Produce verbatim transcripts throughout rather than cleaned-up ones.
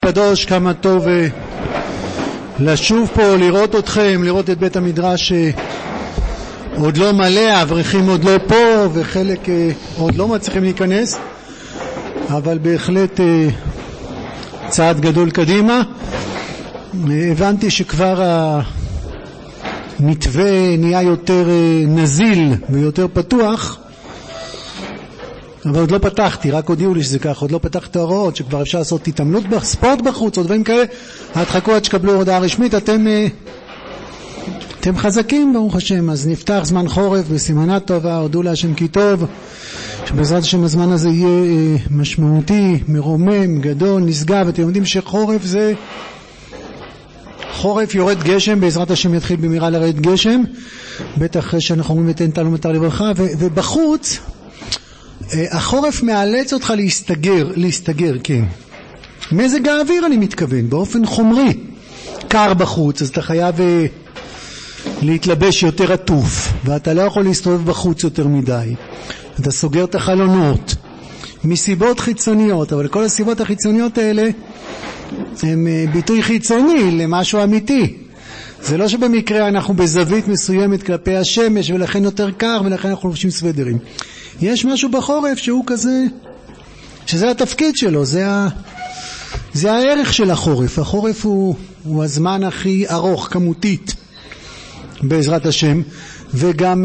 קדוש, כמה טוב לשוב פה, לראות אתכם, לראות את בית המדרש עוד לא מלא, האברכים עוד לא פה וחלק עוד לא מצליחים להיכנס, אבל בהחלט צעד גדול קדימה. הבנתי שכבר המתווה נהיה יותר נזיל ויותר פתוח, אבל עוד לא פתחתי, רק הודיעו לי שזה ככה, עוד לא פתחתי ההוראות שכבר אפשר לעשות התעמלות בספורט בחוץ או דברים כאלה. התחכו עד שקבלו הודעה רשמית. אתם אתם חזקים ברוך השם. אז נפתח זמן חורף בסימנה טובה, הודו להשם כי טוב, שבעזרת השם הזמן הזה יהיה משמעותי, מרומם, גדול, נשגב. אתם יודעים שחורף זה חורף יורד גשם, בעזרת השם יתחיל במהרה לרדת גשם, בטח אחרי שאנחנו אומרים ותן תנו מטר לברכה. ובחוץ החורף מאלץ אותך להסתגר, להסתגר, כן. מזג האוויר אני מתכוון, באופן חומרי. קר בחוץ, אז אתה חייב להתלבש יותר עטוף, ואתה לא יכול להסתובב בחוץ יותר מדי. אתה סוגר את החלונות, מסיבות חיצוניות, אבל כל הסיבות החיצוניות האלה, הם ביטוי חיצוני למשהו אמיתי. זה לא שבמקרה אנחנו בזווית מסוימת כלפי השמש, ולכן יותר קר, ולכן אנחנו לובשים סוודרים. יש משהו בחורף שהוא כזה, שזה התפקיד שלו, זה, ה, זה הערך של החורף. החורף הוא, הוא הזמן הכי ארוך כמותית בעזרת השם, וגם,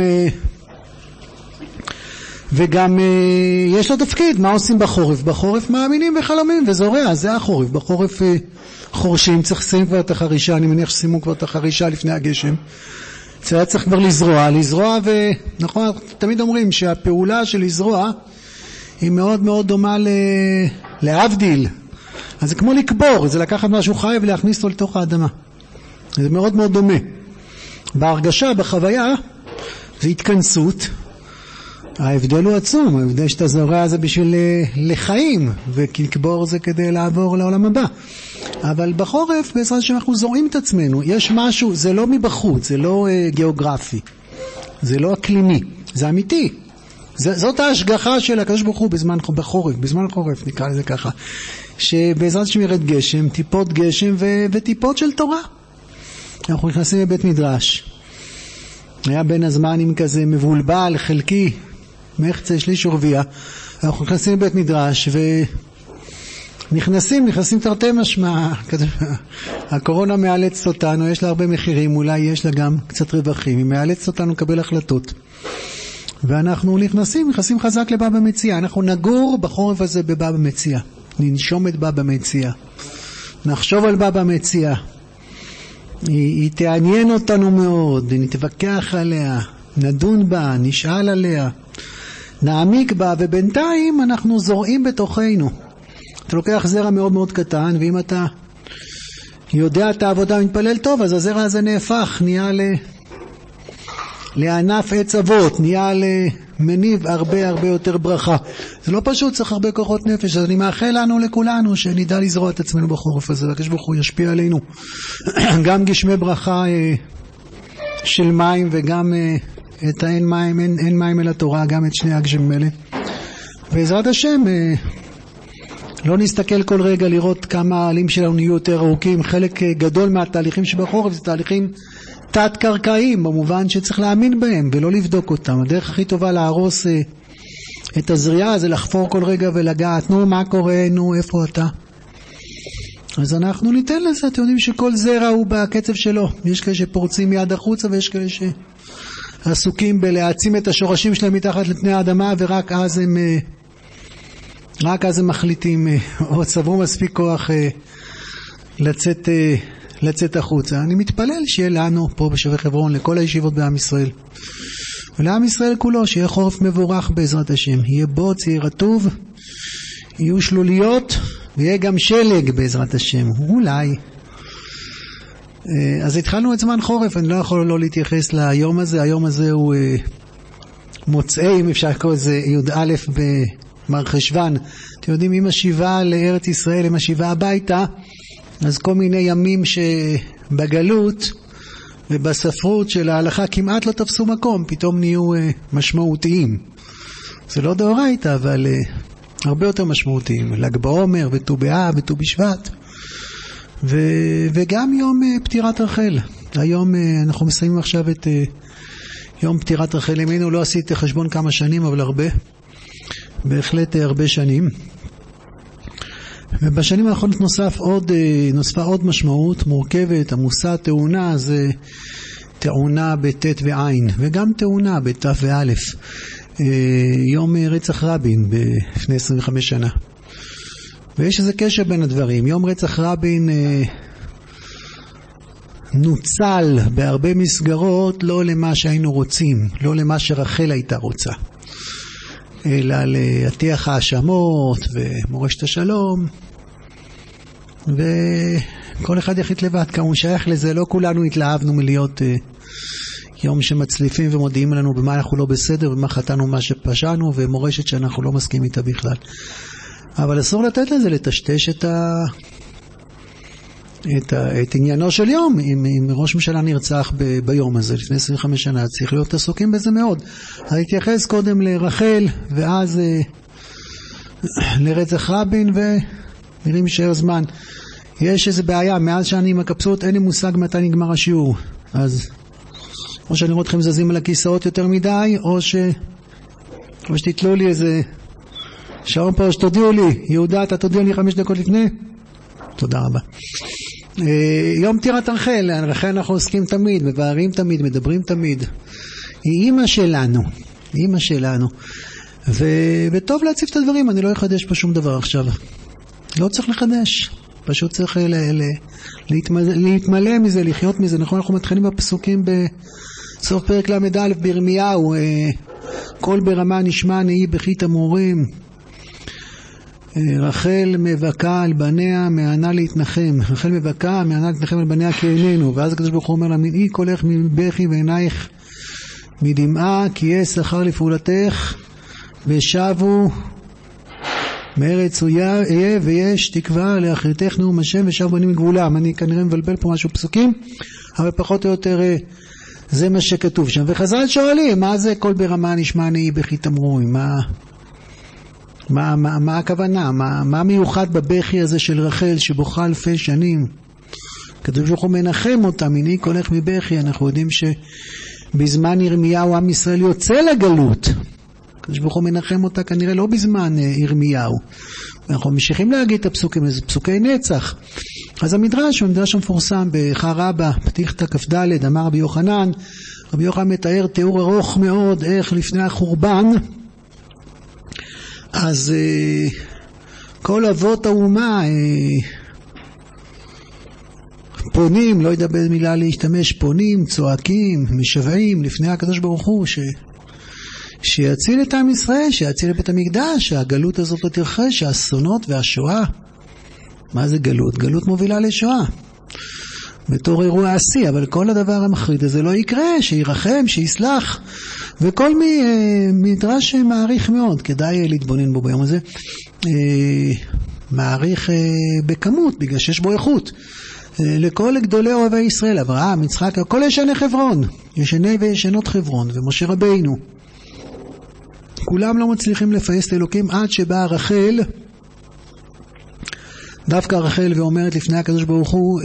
וגם יש לו תפקיד. מה עושים בחורף? בחורף מאמינים וחלמים וזורע, זה החורף. בחורף חורשים, צריך לסיים כבר את החרישה, אני מניח ששימו כבר את החרישה לפני הגשם. זה היה צריך כבר לזרוע, לזרוע, ונכון, תמיד אומרים שהפעולה של לזרוע היא מאוד מאוד דומה ל... להבדיל. אז זה כמו לקבור, זה לקחת משהו חי ולהכניס אותו לתוך האדמה. זה מאוד מאוד דומה. בהרגשה, בחוויה, זה התכנסות. ההבדל הוא עצום, ההבדל שאתה זורע זה בשביל לחיים, ולקבור זה כדי לעבור לעולם הבא. אבל בחורף, בעזרת שאנחנו זורעים את עצמנו, יש משהו, זה לא מבחוץ, זה לא uh, גיאוגרפי, זה לא אקלימי, זה אמיתי. זה, זאת ההשגחה של הקדוש ברוך הוא בזמן בחורף, בזמן חורף נקרא לזה ככה, שבעזרת שמירת גשם, טיפות גשם ו- וטיפות של תורה. אנחנו נכנסים לבית מדרש, היה בין הזמנים כזה מבולבל, חלקי, מחצה, שליש ורביע, אנחנו נכנסים לבית מדרש ו... נכנסים, נכנסים תרתי משמע. הקורונה מאלצת אותנו, יש לה הרבה מחירים, אולי יש לה גם קצת רווחים, היא מאלצת אותנו לקבל החלטות. ואנחנו נכנסים, נכנסים חזק לבבא מציעא. אנחנו נגור בחורף הזה בבבא מציעא. ננשום את בבא מציעא. נחשוב על בבא מציעא. היא, היא תעניין אותנו מאוד, נתווכח עליה, נדון בה, נשאל עליה, נעמיק בה, ובינתיים אנחנו זורעים בתוכנו. אתה לוקח זרע מאוד מאוד קטן, ואם אתה יודע את העבודה ומתפלל טוב, אז הזרע הזה נהפך, נהיה ל... לענף עץ אבות, נהיה למניב הרבה הרבה יותר ברכה. זה לא פשוט, צריך הרבה כוחות נפש. אז אני מאחל לנו לכולנו שנדע לזרוע את עצמנו בחורף הזה, והקדוש ברוך הוא ישפיע עלינו גם גשמי ברכה של מים, וגם את האין מים, אין, אין מים אל התורה, גם את שני הגשמים האלה. בעזרת השם לא נסתכל כל רגע לראות כמה העלים שלנו נהיו יותר ארוכים. חלק גדול מהתהליכים שבחורף זה תהליכים תת-קרקעיים, במובן שצריך להאמין בהם ולא לבדוק אותם. הדרך הכי טובה להרוס את הזריעה זה לחפור כל רגע ולגעת, נו מה קורה, נו איפה אתה. אז אנחנו ניתן לזה. אתם יודעים שכל זרע הוא בקצב שלו. יש כאלה שפורצים מיד החוצה, ויש כאלה שעסוקים בלהעצים את השורשים שלהם מתחת לפני האדמה, ורק אז הם רק אז הם מחליטים או צברו מספיק כוח לצאת, לצאת החוצה. אני מתפלל שיהיה לנו פה בשבי חברון, לכל הישיבות בעם ישראל, ולעם ישראל כולו, שיהיה חורף מבורך בעזרת השם. יהיה בוץ, יהיה רטוב, יהיו שלוליות, ויהיה גם שלג בעזרת השם, אולי. אז התחלנו את זמן חורף, אני לא יכול לא להתייחס ליום הזה. היום הזה הוא מוצאי, אם אפשר לקרוא את זה, י"א במרחשוון. אתם יודעים, עם השיבה לארץ ישראל, עם השיבה הביתה, אז כל מיני ימים שבגלות ובספרות של ההלכה כמעט לא תפסו מקום, פתאום נהיו משמעותיים. זה לא דאורייתא, אבל הרבה יותר משמעותיים. ל"ג בעומר וט"ו באב וט"ו בשבט. ו, וגם יום פטירת רחל. היום אנחנו מסיימים עכשיו את יום פטירת רחל אמנו. לא עשיתי חשבון כמה שנים, אבל הרבה, בהחלט הרבה שנים. ובשנים האחרונות נוסף עוד, נוספה עוד משמעות מורכבת, עמוסה, תאונה, זה תאונה בתת ועין, וגם תאונה בתף ואלף. יום רצח רבין לפני עשרים וחמש שנה. ויש איזה קשר בין הדברים. יום רצח רבין נוצל בהרבה מסגרות לא למה שהיינו רוצים, לא למה שרחל הייתה רוצה, אלא להטיח האשמות ומורשת השלום, וכל אחד יחליט לבד כמה הוא שייך לזה. לא כולנו התלהבנו מלהיות יום שמצליפים ומודיעים לנו במה אנחנו לא בסדר, במה חטאנו, מה שפשענו, ומורשת שאנחנו לא מסכים איתה בכלל. אבל אסור לתת לזה לטשטש את ה... את, ה... את עניינו של יום. אם, אם ראש ממשלה נרצח ב... ביום הזה לפני עשרים וחמש שנה, צריך להיות עסוקים בזה מאוד. אז התייחס קודם לרחל, ואז אה, לרצח רבין, ונראים שאר זמן. יש איזו בעיה, מאז שאני עם הקפסולות אין לי מושג מתי נגמר השיעור. אז או שאני רואה אתכם זזים על הכיסאות יותר מדי, או ש... או שתתלו לי איזה שעון פה, שתודיעו לי. יהודה, אתה תודיע לי חמש דקות לפני? תודה רבה. יום פטירת רחל, רחל אנחנו עוסקים תמיד, מבארים תמיד, מדברים תמיד. היא אימא שלנו, אימא שלנו. ו... וטוב להציף את הדברים, אני לא אחדש פה שום דבר עכשיו. לא צריך לחדש, פשוט צריך ל... ל... להתמלא, להתמלא מזה, לחיות מזה. נכון, אנחנו מתחילים בפסוקים בסוף פרק למד א' בירמיהו, כל ברמה נשמע נהי בכי תמרורים, רחל מבכה על בניה מענה להתנחם. רחל מבכה מענה להתנחם על בניה כי איננו. ואז הקדוש ברוך הוא אומר לה, מנעי קולך מבכי ועינייך מדמעה, כי יש שכר לפעולתך, ושבו מארץ אויב ויש תקווה לאחריתך נאום השם ושב בנים מגבולם. אני כנראה מבלבל פה משהו פסוקים, אבל פחות או יותר זה מה שכתוב שם. וחז"ל שואלים, מה זה כל ברמה נשמע נהי בכי תמרורים? מה מה, מה, מה הכוונה? מה, מה מיוחד בבכי הזה של רחל שבוכה אלפי שנים? הקדוש ברוך הוא מנחם אותה, מנעי קולך מבכי. אנחנו יודעים שבזמן ירמיהו עם ישראל יוצא לגלות. הקדוש ברוך הוא מנחם אותה כנראה לא בזמן ירמיהו. אנחנו ממשיכים להגיד את הפסוקים, זה פסוקי נצח. אז המדרש, המדרש המפורסם בחר רבא, פתיחתא כ"ד, אמר רבי יוחנן, רבי יוחנן מתאר תיאור ארוך מאוד איך לפני החורבן, אז uh, כל אבות האומה uh, פונים, לא יודע באיזה מילה להשתמש, פונים, צועקים, משוועים לפני הקדוש ברוך הוא ש... שיציל את עם ישראל, שיציל את בית המקדש, שהגלות הזאת לא תרחש, שהאסונות והשואה. מה זה גלות? גלות מובילה לשואה בתור אירוע עשי, אבל כל הדבר המחריד הזה לא יקרה, שירחם, שיסלח. וכל מי מדרש מעריך מאוד, כדאי להתבונן בו ביום הזה, מעריך בכמות, בגלל שיש בו איכות. לכל גדולי אוהבי ישראל, אברהם, יצחק, כל ישני חברון, ישני וישנות חברון, ומשה רבינו, כולם לא מצליחים לפייס את אלוקים עד שבאה רחל, דווקא רחל, ואומרת לפני הקדוש ברוך הוא,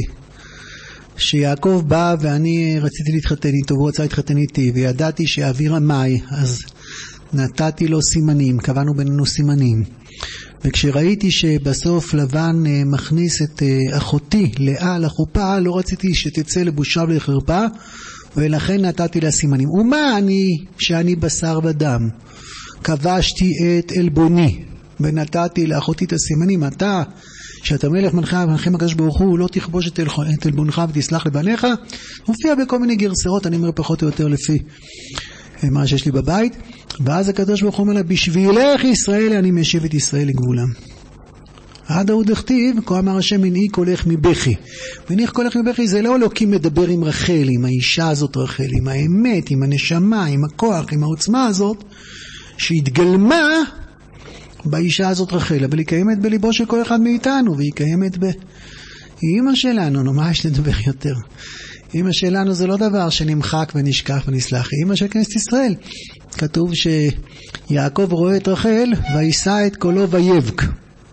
שיעקב בא ואני רציתי להתחתן איתו והוא רצה להתחתן איתי, וידעתי שאבי רמאי, אז נתתי לו סימנים, קבענו בינינו סימנים. וכשראיתי שבסוף לבן מכניס את אחותי לאה לחופה, לא רציתי שתצא לבושה ולחרפה, ולכן נתתי לה סימנים. ומה אני שאני בשר ודם? כבשתי את אלבוני ונתתי לאחותי את הסימנים. אתה שאתה מלך מנחה ומנחם הקדוש ברוך הוא, לא תכבוש את אלבונך ותסלח לבניך. מופיע בכל מיני גרסאות, אני אומר פחות או יותר לפי מה שיש לי בבית. ואז הקדוש ברוך הוא אומר לה, בשבילך ישראל אני משיב את ישראל לגבולם. עד ההוא דכתיב, כה אמר השם, מנעי קולך מבכי. מנעי קולך מבכי זה לא אלוקים מדבר עם רחל, עם האישה הזאת רחל, עם האמת, עם הנשמה, עם הכוח, עם העוצמה הזאת, שהתגלמה באישה הזאת רחל, אבל היא קיימת בליבו של כל אחד מאיתנו, והיא קיימת ב... היא אמא שלנו, נו, מה יש לדבר יותר? אמא שלנו זה לא דבר שנמחק ונשכח ונסלח, היא אמא של כנסת ישראל. כתוב שיעקב רואה את רחל, וישא את קולו ויבק.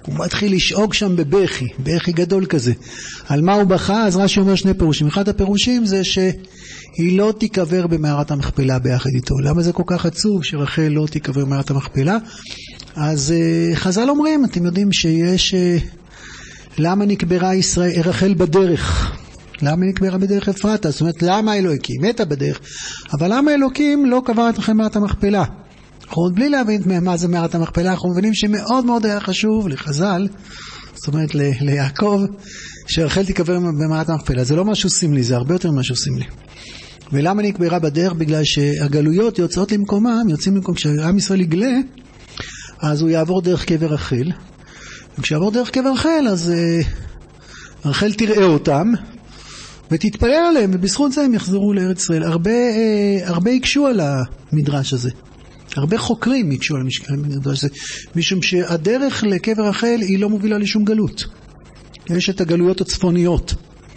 הוא מתחיל לשאוג שם בבכי, בכי גדול כזה. על מה הוא בכה? אז רש"י אומר שני פירושים. אחד הפירושים זה שהיא לא תיקבר במערת המכפלה ביחד איתו. למה זה כל כך עצוב שרחל לא תיקבר במערת המכפלה? אז uh, חז"ל אומרים, אתם יודעים שיש... Uh, למה נקברה ישראל, רחל בדרך? למה נקברה בדרך אפרתה? זאת אומרת, למה אלוהים מתה בדרך? אבל למה אלוקים לא קבר את רחל במערת המכפלה? אנחנו עוד בלי להבין מה זה מערת המכפלה, אנחנו מבינים שמאוד מאוד היה חשוב לחז"ל, זאת אומרת ל- ליעקב, שרחל תקבר במערת המכפלה. זה לא משהו סמלי, זה הרבה יותר משהו סמלי. ולמה נקברה בדרך? בגלל שהגלויות יוצאות למקומם, יוצאים למקום, כשעם ישראל יגלה, אז הוא יעבור דרך קבר רחל, וכשיעבור דרך קבר רחל, אז uh, רחל תראה אותם, ותתפלל עליהם, ובזכות זה הם יחזרו לארץ ישראל. הרבה, uh, הרבה יקשו על המדרש הזה. הרבה חוקרים יקשו על המדרש הזה, משום שהדרך לקבר רחל היא לא מובילה לשום גלות. יש את הגלויות הצפוניות,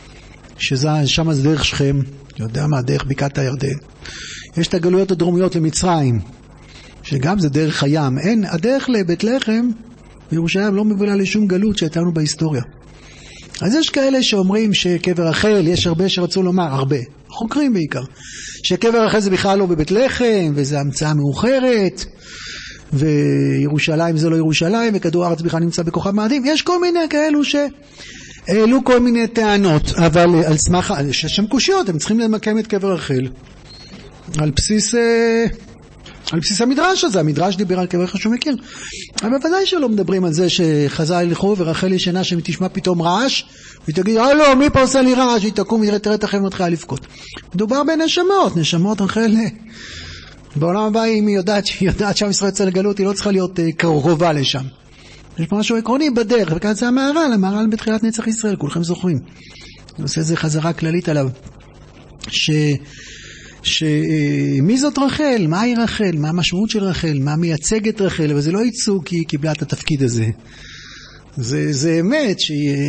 ששם זה דרך שכם, יודע מה, דרך בקעת הירדן. יש את הגלויות הדרומיות למצרים, שגם זה דרך הים. אין, הדרך לבית לחם בירושלים לא מובילה לשום גלות שהייתה לנו בהיסטוריה. אז יש כאלה שאומרים שקבר רחל, יש הרבה שרצו לומר, הרבה, חוקרים בעיקר, שקבר רחל זה בכלל לא בבית לחם, וזה המצאה מאוחרת, וירושלים זה לא ירושלים, וכדור הארץ בכלל נמצא בכוכב מאדים. יש כל מיני כאלו שהעלו כל מיני טענות, אבל על סמך, שם קושיות, הם צריכים למקם את קבר רחל, על בסיס... על בסיס המדרש הזה, המדרש דיבר על קבר רחל שהוא מכיר. אבל בוודאי שלא מדברים על זה שחז"ל ילכו ורחל ישנה שתשמע פתאום רעש, והיא תגיד, אה לא, מי פה עושה לי רעש? היא תקום ותראה את רחל ומתחילה לבכות. מדובר בנשמות, נשמות רחל. בעולם הבא, אם היא יודעת, היא יודעת שעם ישראל יוצא לגלות, היא לא צריכה להיות קרובה לשם. יש פה משהו עקרוני בדרך, וכאן זה המהר"ל, המהר"ל בתחילת נצח ישראל, כולכם זוכרים. אני עושה איזה חזרה כללית עליו, ש... שמי זאת רחל? מה היא רחל? מה המשמעות של רחל? מה מייצגת רחל? אבל זה לא ייצוג כי היא קיבלה את התפקיד הזה. זה, זה אמת שהיא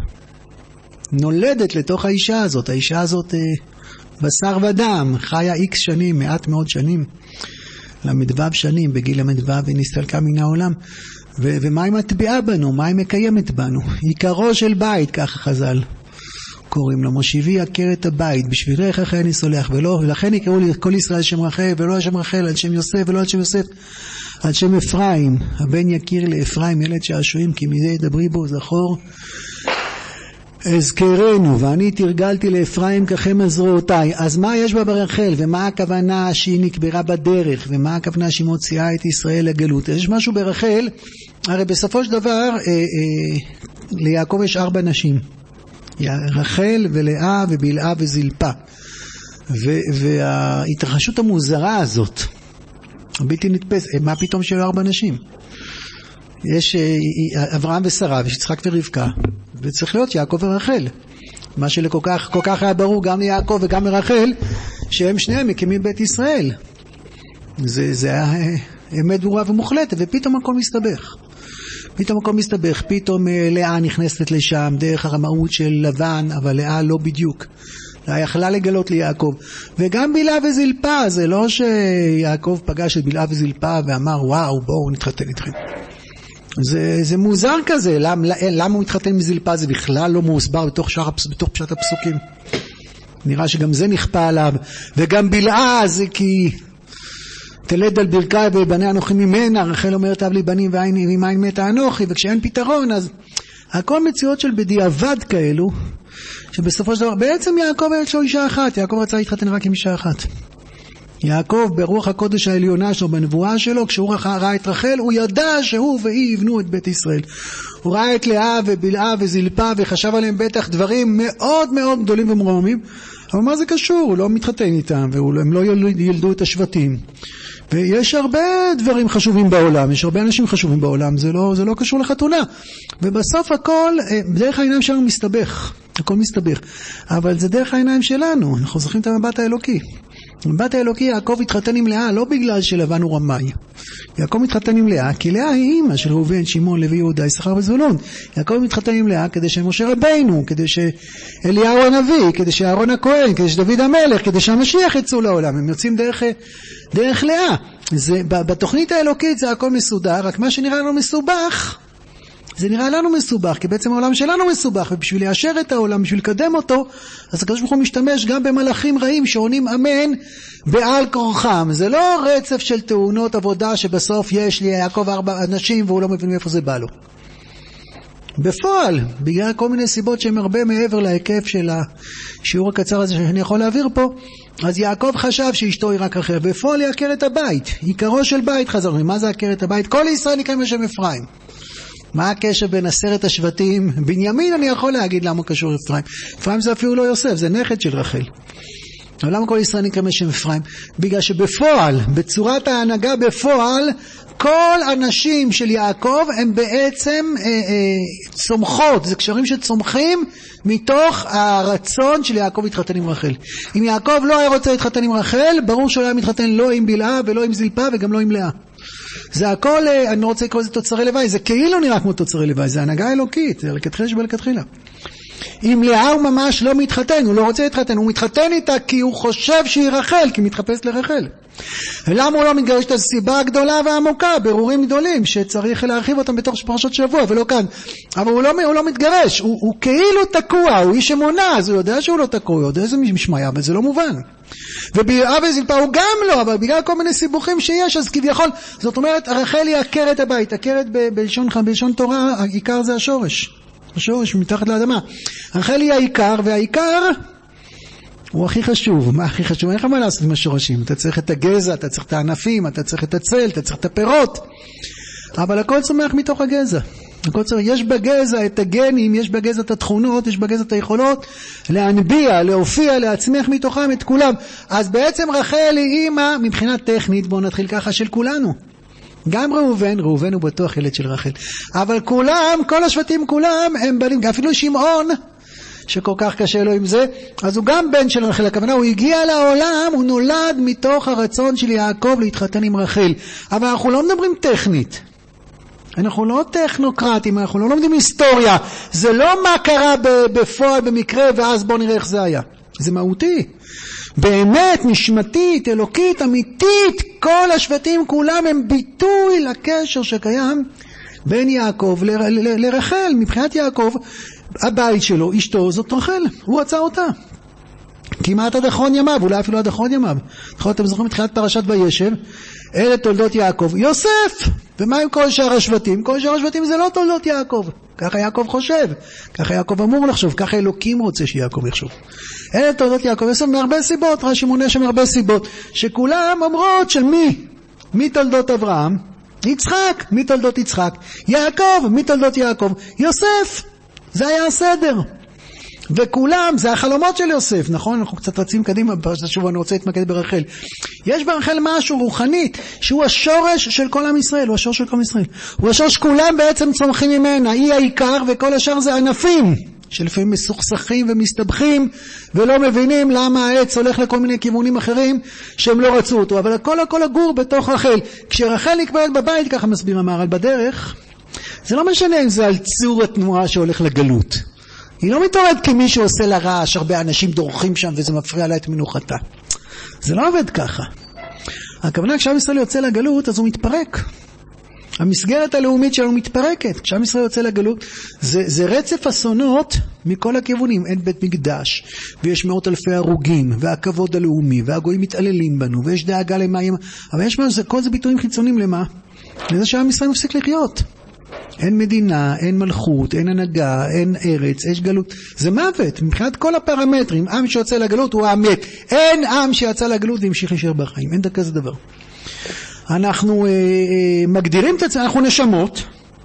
נולדת לתוך האישה הזאת. האישה הזאת בשר ודם, חיה איקס שנים, מעט מאוד שנים, למדבב שנים, בגיל המדבב היא נסתלקה מן העולם. ו- ומה היא מטביעה בנו? מה היא מקיימת בנו? עיקרו של בית, ככה חז"ל קוראים לו, מושיבי עקרת הבית, בשבילך רחל אני סולח, ולא, ולכן יקראו לי כל ישראל שם רחל, ולא על שם רחל, על שם יוסף, ולא על שם יוסף, על שם אפרים, הבן יכיר לאפרים, ילד שעשועים, כי מזה ידברי בו, זכור, אזכרנו, ואני תרגלתי לאפרים ככם הזרועותיי. אז מה יש בה ברחל, ומה הכוונה שהיא נקברה בדרך, ומה הכוונה שהיא מוציאה את ישראל לגלות? יש משהו ברחל, הרי בסופו של דבר, אה, אה, ליעקב יש ארבע נשים, רחל ולאה ובלעה וזלפה, וההתרחשות המוזרה הזאת בלתי נתפס, מה פתאום שלו ארבע נשים? יש אברהם ושרה ויש יצחק ורבקה, וצריך להיות יעקב ורחל, מה שלכל כך, כל כך היה ברור גם ליעקב וגם לרחל שהם שניהם מקימים בית ישראל. זה, זה היה אמת ברורה ומוחלטת, ופתאום הכל מסתבך. פתאום הכל מסתבך, פתאום לאה נכנסת לשם דרך הרמאות של לבן, אבל לאה לא בדיוק. לאה יכלה לגלות ליעקב. וגם בלעה וזלפה, זה לא שיעקב פגש את בלעה וזלפה ואמר, וואו, בואו נתחתן איתכם. זה, זה מוזר כזה, למה, למה הוא מתחתן מזלפה? זה בכלל לא מוסבר בתוך, שער, בתוך פשט הפסוקים. נראה שגם זה נכפה עליו. וגם בלעה זה כי... תלד על ברכי ובני אנוכי ממנה, רחל אומרת אב לי בנים ועין מתה אנוכי, וכשאין פתרון אז הכל מציאות של בדיעבד כאלו, שבסופו של דבר בעצם יעקב היה לו אישה אחת, יעקב רצה להתחתן רק עם אישה אחת. יעקב ברוח הקודש העליונה שלו, בנבואה שלו, כשהוא ראה את רחל, הוא ידע שהוא והיא יבנו את בית ישראל. הוא ראה את לאה ובלעה וזלפה וחשב עליהם בטח דברים מאוד מאוד גדולים ומרוממים, אבל מה זה קשור? הוא לא מתחתן איתם, והם לא ילדו את השבטים. ויש הרבה דברים חשובים בעולם, יש הרבה אנשים חשובים בעולם, זה לא, זה לא קשור לחתונה. ובסוף הכל, דרך העיניים שלנו מסתבך, הכל מסתבך. אבל זה דרך העיניים שלנו, אנחנו זוכרים את המבט האלוקי. המבט האלוקי, יעקב התחתן עם לאה, לא בגלל שלבן הוא רמאי. יעקב מתחתן עם לאה, כי לאה היא אימא של ראובן, שמעון, לוי, יהודה, יששכר וזבולון. יעקב מתחתן עם לאה כדי שמשה רבינו, כדי שאליהו הנביא, כדי שאהרון הכהן, כדי שדוד המלך, כדי שהמשיח יצאו לעולם. הם יוצאים דרך, דרך לאה. זה, בתוכנית האלוקית זה הכל מסודר, רק מה שנראה לנו מסובך, זה נראה לנו מסובך, כי בעצם העולם שלנו מסובך, ובשביל ליישר את העולם, בשביל לקדם אותו, אז הקדוש ברוך הוא משתמש גם במלאכים רעים שעונים אמן בעל כורחם. זה לא רצף של תאונות עבודה שבסוף יש לי יעקב ארבע אנשים והוא לא מבין מאיפה זה בא לו. בפועל, בגלל כל מיני סיבות שהן הרבה מעבר להיקף של השיעור הקצר הזה שאני יכול להעביר פה, אז יעקב חשב שאשתו היא רק אחר. בפועל היא עקרת הבית, עיקרו של בית חזרנו. מה זה עקרת הבית? כל ישראל נקראים בשם אפרים. מה הקשר בין עשרת השבטים? בנימין אני יכול להגיד למה קשור אפרים. אפרים זה אפילו לא יוסף, זה נכד של רחל. אבל למה כל ישראל נקראים בשם אפרים? בגלל שבפועל, בצורת ההנהגה בפועל, כל אנשים של יעקב הם בעצם אה, אה, צומחות, זה קשרים שצומחים מתוך הרצון של יעקב להתחתן עם רחל. אם יעקב לא היה רוצה להתחתן עם רחל, ברור שהוא היה מתחתן לא עם בלעה ולא עם זלפה וגם לא עם לאה. זה הכל, אני לא רוצה לקרוא לזה תוצרי לוואי, זה כאילו נראה כמו תוצרי לוואי, זה הנהגה אלוקית, זה לכתחילה שבלכתחילה. אם לאה הוא ממש לא מתחתן, הוא לא רוצה להתחתן, הוא מתחתן איתה כי הוא חושב שהיא רחל, כי היא מתחפשת לרחל. ולמה הוא לא מתגרש? את הסיבה הגדולה והעמוקה, ברורים גדולים, שצריך להרחיב אותם בתוך פרשות שבוע, ולא כאן. אבל הוא לא, הוא לא מתגרש, הוא, הוא כאילו תקוע, הוא איש אמונה, אז הוא יודע שהוא לא תקוע, הוא יודע איזה משמעיה, אבל זה לא מובן. ובלעה וזלפה הוא גם לא, אבל בגלל כל מיני סיבוכים שיש, אז כביכול, זאת אומרת, רחל היא עקרת הבית, עקרת בלשון, בלשון תורה, העיקר זה השורש. השורש מתחת לאדמה. רחל היא העיקר, והעיקר הוא הכי חשוב. מה הכי חשוב? אין לך מה לעשות עם השורשים. אתה צריך את הגזע, אתה צריך את הענפים, אתה צריך את הצל, אתה צריך את הפירות. אבל הכל צומח מתוך הגזע. הכל צומח. יש בגזע את הגנים, יש בגזע את התכונות, יש בגזע את היכולות להנביע, להופיע, להצמיח מתוכם את כולם. אז בעצם רחל היא אימא, מבחינה טכנית, בואו נתחיל ככה, של כולנו. גם ראובן, ראובן הוא בטוח ילד של רחל, אבל כולם, כל השבטים כולם הם בנים, אפילו שמעון שכל כך קשה לו עם זה, אז הוא גם בן של רחל. הכוונה, הוא הגיע לעולם, הוא נולד מתוך הרצון של יעקב להתחתן עם רחל. אבל אנחנו לא מדברים טכנית, אנחנו לא טכנוקרטים, אנחנו לא לומדים היסטוריה, זה לא מה קרה בפועל במקרה ואז בוא נראה איך זה היה, זה מהותי, באמת, נשמתית, אלוקית, אמיתית. כל השבטים כולם הם ביטוי לקשר שקיים בין יעקב ל- ל- לרחל. מבחינת יעקב, הבית שלו, אשתו, זאת רחל, הוא רצה אותה כמעט עד אחרון ימיו, אולי אפילו עד אחרון ימיו. נכון, אתם זוכרים מתחילת פרשת וישב, אלה תולדות יעקב, יוסף. ומה עם כל שאר השבטים? כל שאר השבטים זה לא תולדות יעקב, ככה יעקב חושב, ככה יעקב אמור לחשוב, ככה אלוקים רוצה שיעקב יחשוב. אלה תולדות יעקב, יש מהרבה סיבות, רש"י מונה שם הרבה סיבות, שכולם אומרות של מי? מי תולדות אברהם? יצחק. מי תולדות יצחק? יעקב. מי תולדות יעקב? יוסף. זה היה הסדר. וכולם, זה החלומות של יוסף, נכון? אנחנו קצת רצים קדימה, בפרשת שבוע אני רוצה להתמקד ברחל. יש ברחל משהו רוחנית, שהוא השורש של כל עם ישראל, הוא השורש של כל עם ישראל. הוא השורש, כולם בעצם צומחים ממנה, היא העיקר, וכל השאר זה ענפים, שלפעמים מסוכסכים ומסתבכים, ולא מבינים למה העץ הולך לכל מיני כיוונים אחרים, שהם לא רצו אותו. אבל הכל הכל הגור בתוך רחל. כשרחל נקבעת בבית, ככה מסביר המהר"ל בדרך, זה לא משנה אם זה על צור התנועה שהולך לגלות. היא לא מתעוררת כמי שעושה לה רעש, הרבה אנשים דורכים שם וזה מפריע לה את מנוחתה. זה לא עובד ככה. הכוונה, כשעם ישראל יוצא לגלות, אז הוא מתפרק. המסגרת הלאומית שלנו מתפרקת. כשעם ישראל יוצא לגלות, זה, זה רצף אסונות מכל הכיוונים. אין בית מקדש, ויש מאות אלפי הרוגים, והכבוד הלאומי, והגויים מתעללים בנו, ויש דאגה למים. אבל יש מה, זה, כל זה ביטויים חיצונים למה? לזה שעם ישראל מפסיק לחיות. אין מדינה, אין מלכות, אין הנהגה, אין ארץ, יש גלות. זה מוות, מבחינת כל הפרמטרים. עם שיוצא לגלות הוא המת. אין עם שיצא לגלות והמשיך להישאר בחיים. אין כזה דבר. אנחנו אה, אה, מגדירים את עצמנו, אנחנו נשמות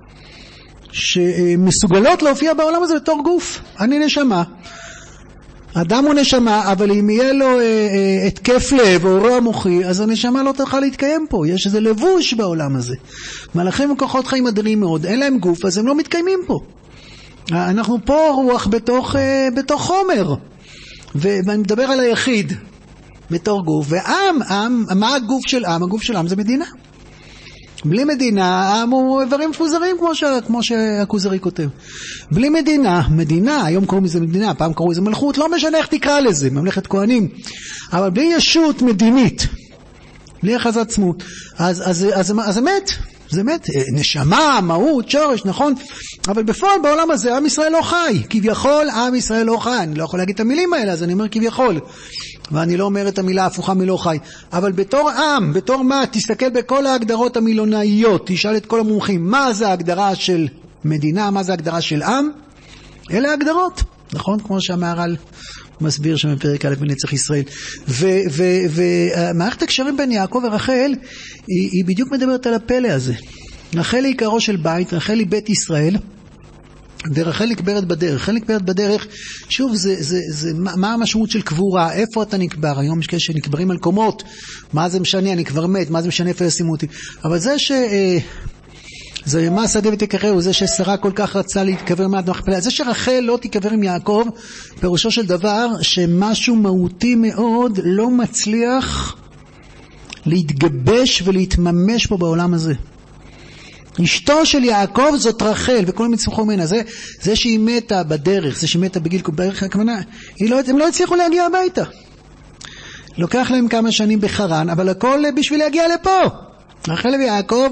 שמסוגלות להופיע בעולם הזה בתור גוף. אני נשמה. אדם הוא נשמה, אבל אם יהיה לו אה, אה, התקף לב או רוע מוחי, אז הנשמה לא תוכל להתקיים פה. יש איזה לבוש בעולם הזה. מלאכים וכוחות חיים אדירים מאוד, אין להם גוף, אז הם לא מתקיימים פה. אנחנו פה רוח בתוך, אה, בתוך חומר. ו- ואני מדבר על היחיד בתור גוף. ועם, עם, מה הגוף של עם? הגוף של עם זה מדינה. בלי מדינה, העם הוא איברים מפוזרים, כמו, ש... כמו שהכוזרי כותב. בלי מדינה, מדינה, היום קוראים לזה מדינה, פעם קראו לזה מלכות, לא משנה איך תקרא לזה, ממלכת כהנים. אבל בלי ישות מדינית, בלי אחזת צמות, אז, אז, אז, אז, אז אמת, זה באמת, נשמה, מהות, שורש, נכון? אבל בפועל בעולם הזה עם ישראל לא חי. כביכול עם ישראל לא חי. אני לא יכול להגיד את המילים האלה, אז אני אומר כביכול. ואני לא אומר את המילה הפוכה מלא חי. אבל בתור עם, בתור מה, תסתכל בכל ההגדרות המילונאיות, תשאל את כל המומחים, מה זה ההגדרה של מדינה, מה זה ההגדרה של עם? אלה ההגדרות, נכון? כמו שהמהר"ל מסביר שם בפרק א' בנצח ישראל. ומערכת הקשרים בין יעקב ורחל היא, היא בדיוק מדברת על הפלא הזה. רחל היא עיקרו של בית, רחל היא בית ישראל, ורחל נקברת בדרך. רחל נקברת בדרך, שוב, זה, זה, זה, מה, מה המשמעות של קבורה? איפה אתה נקבר? היום יש כאלה שנקברים על קומות, מה זה משנה? אני כבר מת, מה זה משנה? איפה ישימו אותי? אבל זה ש... זה מה שדה ותקרהו, זה ששרה כל כך רצה להתקבר מעט מכפלה, זה שרחל לא תיקבר עם יעקב, פירושו של דבר שמשהו מהותי מאוד לא מצליח להתגבש ולהתממש פה בעולם הזה. אשתו של יעקב זאת רחל, וכל מצווחו ממנה, זה, זה שהיא מתה בדרך, זה שהיא מתה בגיל בדרך, הכוונה, לא, הם לא הצליחו להגיע הביתה. לוקח להם כמה שנים בחרן, אבל הכל בשביל להגיע לפה. רחל ויעקב,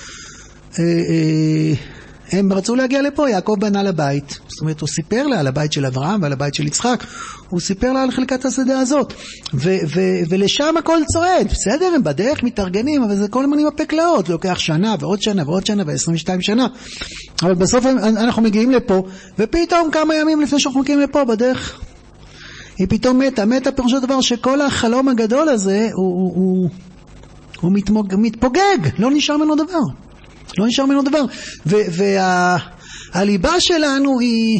הם רצו להגיע לפה, יעקב בנה לבית, זאת אומרת הוא סיפר לה על הבית של אברהם ועל הבית של יצחק, הוא סיפר לה על חלקת השדה הזאת, ו- ו- ולשם הכל צועד, בסדר, הם בדרך מתארגנים, אבל זה כל מיני מפקלאות, לוקח שנה ועוד שנה ועוד שנה ו-עשרים ושתיים שנה, אבל בסוף אנחנו מגיעים לפה, ופתאום כמה ימים לפני שאנחנו מגיעים לפה בדרך, היא פתאום מתה, מתה פירושו דבר שכל החלום הגדול הזה הוא, הוא, הוא, הוא מתמוג, מתפוגג, לא נשאר ממנו דבר. לא נשאר ממנו דבר. והליבה וה, שלנו היא,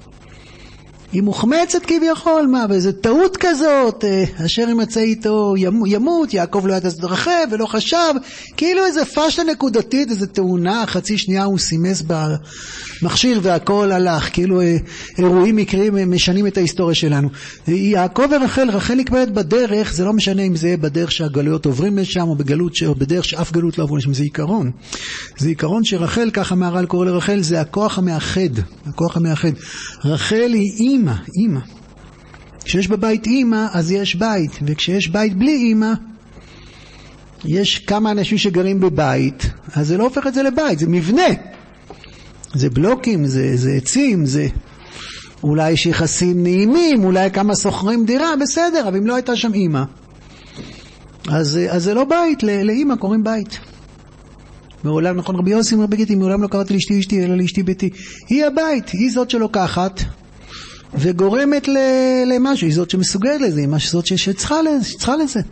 היא מוחמצת כביכול, מה, ואיזו טעות כזאת, אשר ימצא איתו ימות, יעקב לא ידע דרכיו ולא חשב, כאילו איזו פשלה נקודתית, איזו תאונה, חצי שנייה הוא סימס במכשיר והכל הלך, כאילו אירועים מקרים משנים את ההיסטוריה שלנו. יעקב ורחל, רחל נקבלת בדרך, זה לא משנה אם זה בדרך שהגלויות עוברים לשם, או בגלות, או בדרך שאף גלות לא עברו לשם, זה עיקרון. זה עיקרון שרחל, ככה מהר"ל קורא לרחל, זה הכוח המאחד, הכוח המאחד. רחל היא אימא, אימא. כשיש בבית אימא, אז יש בית, וכשיש בית בלי אימא, יש כמה אנשים שגרים בבית, אז זה לא הופך את זה לבית, זה מבנה. זה בלוקים, זה, זה עצים, זה אולי יש יחסים נעימים, אולי כמה סוחרים דירה, בסדר, אבל אם לא הייתה שם אימא, אז, אז זה לא בית, לאימא קוראים בית. מעולם, נכון, רבי יוסי אומר בגיטי, מעולם לא קראתי לאשתי אשתי, אלא לאשתי ביתי. היא הבית, היא זאת שלוקחת, וגורמת למשהו, היא זאת שמסוגלת לזה, היא זאת שצריכה לזה, שצריכה לזה.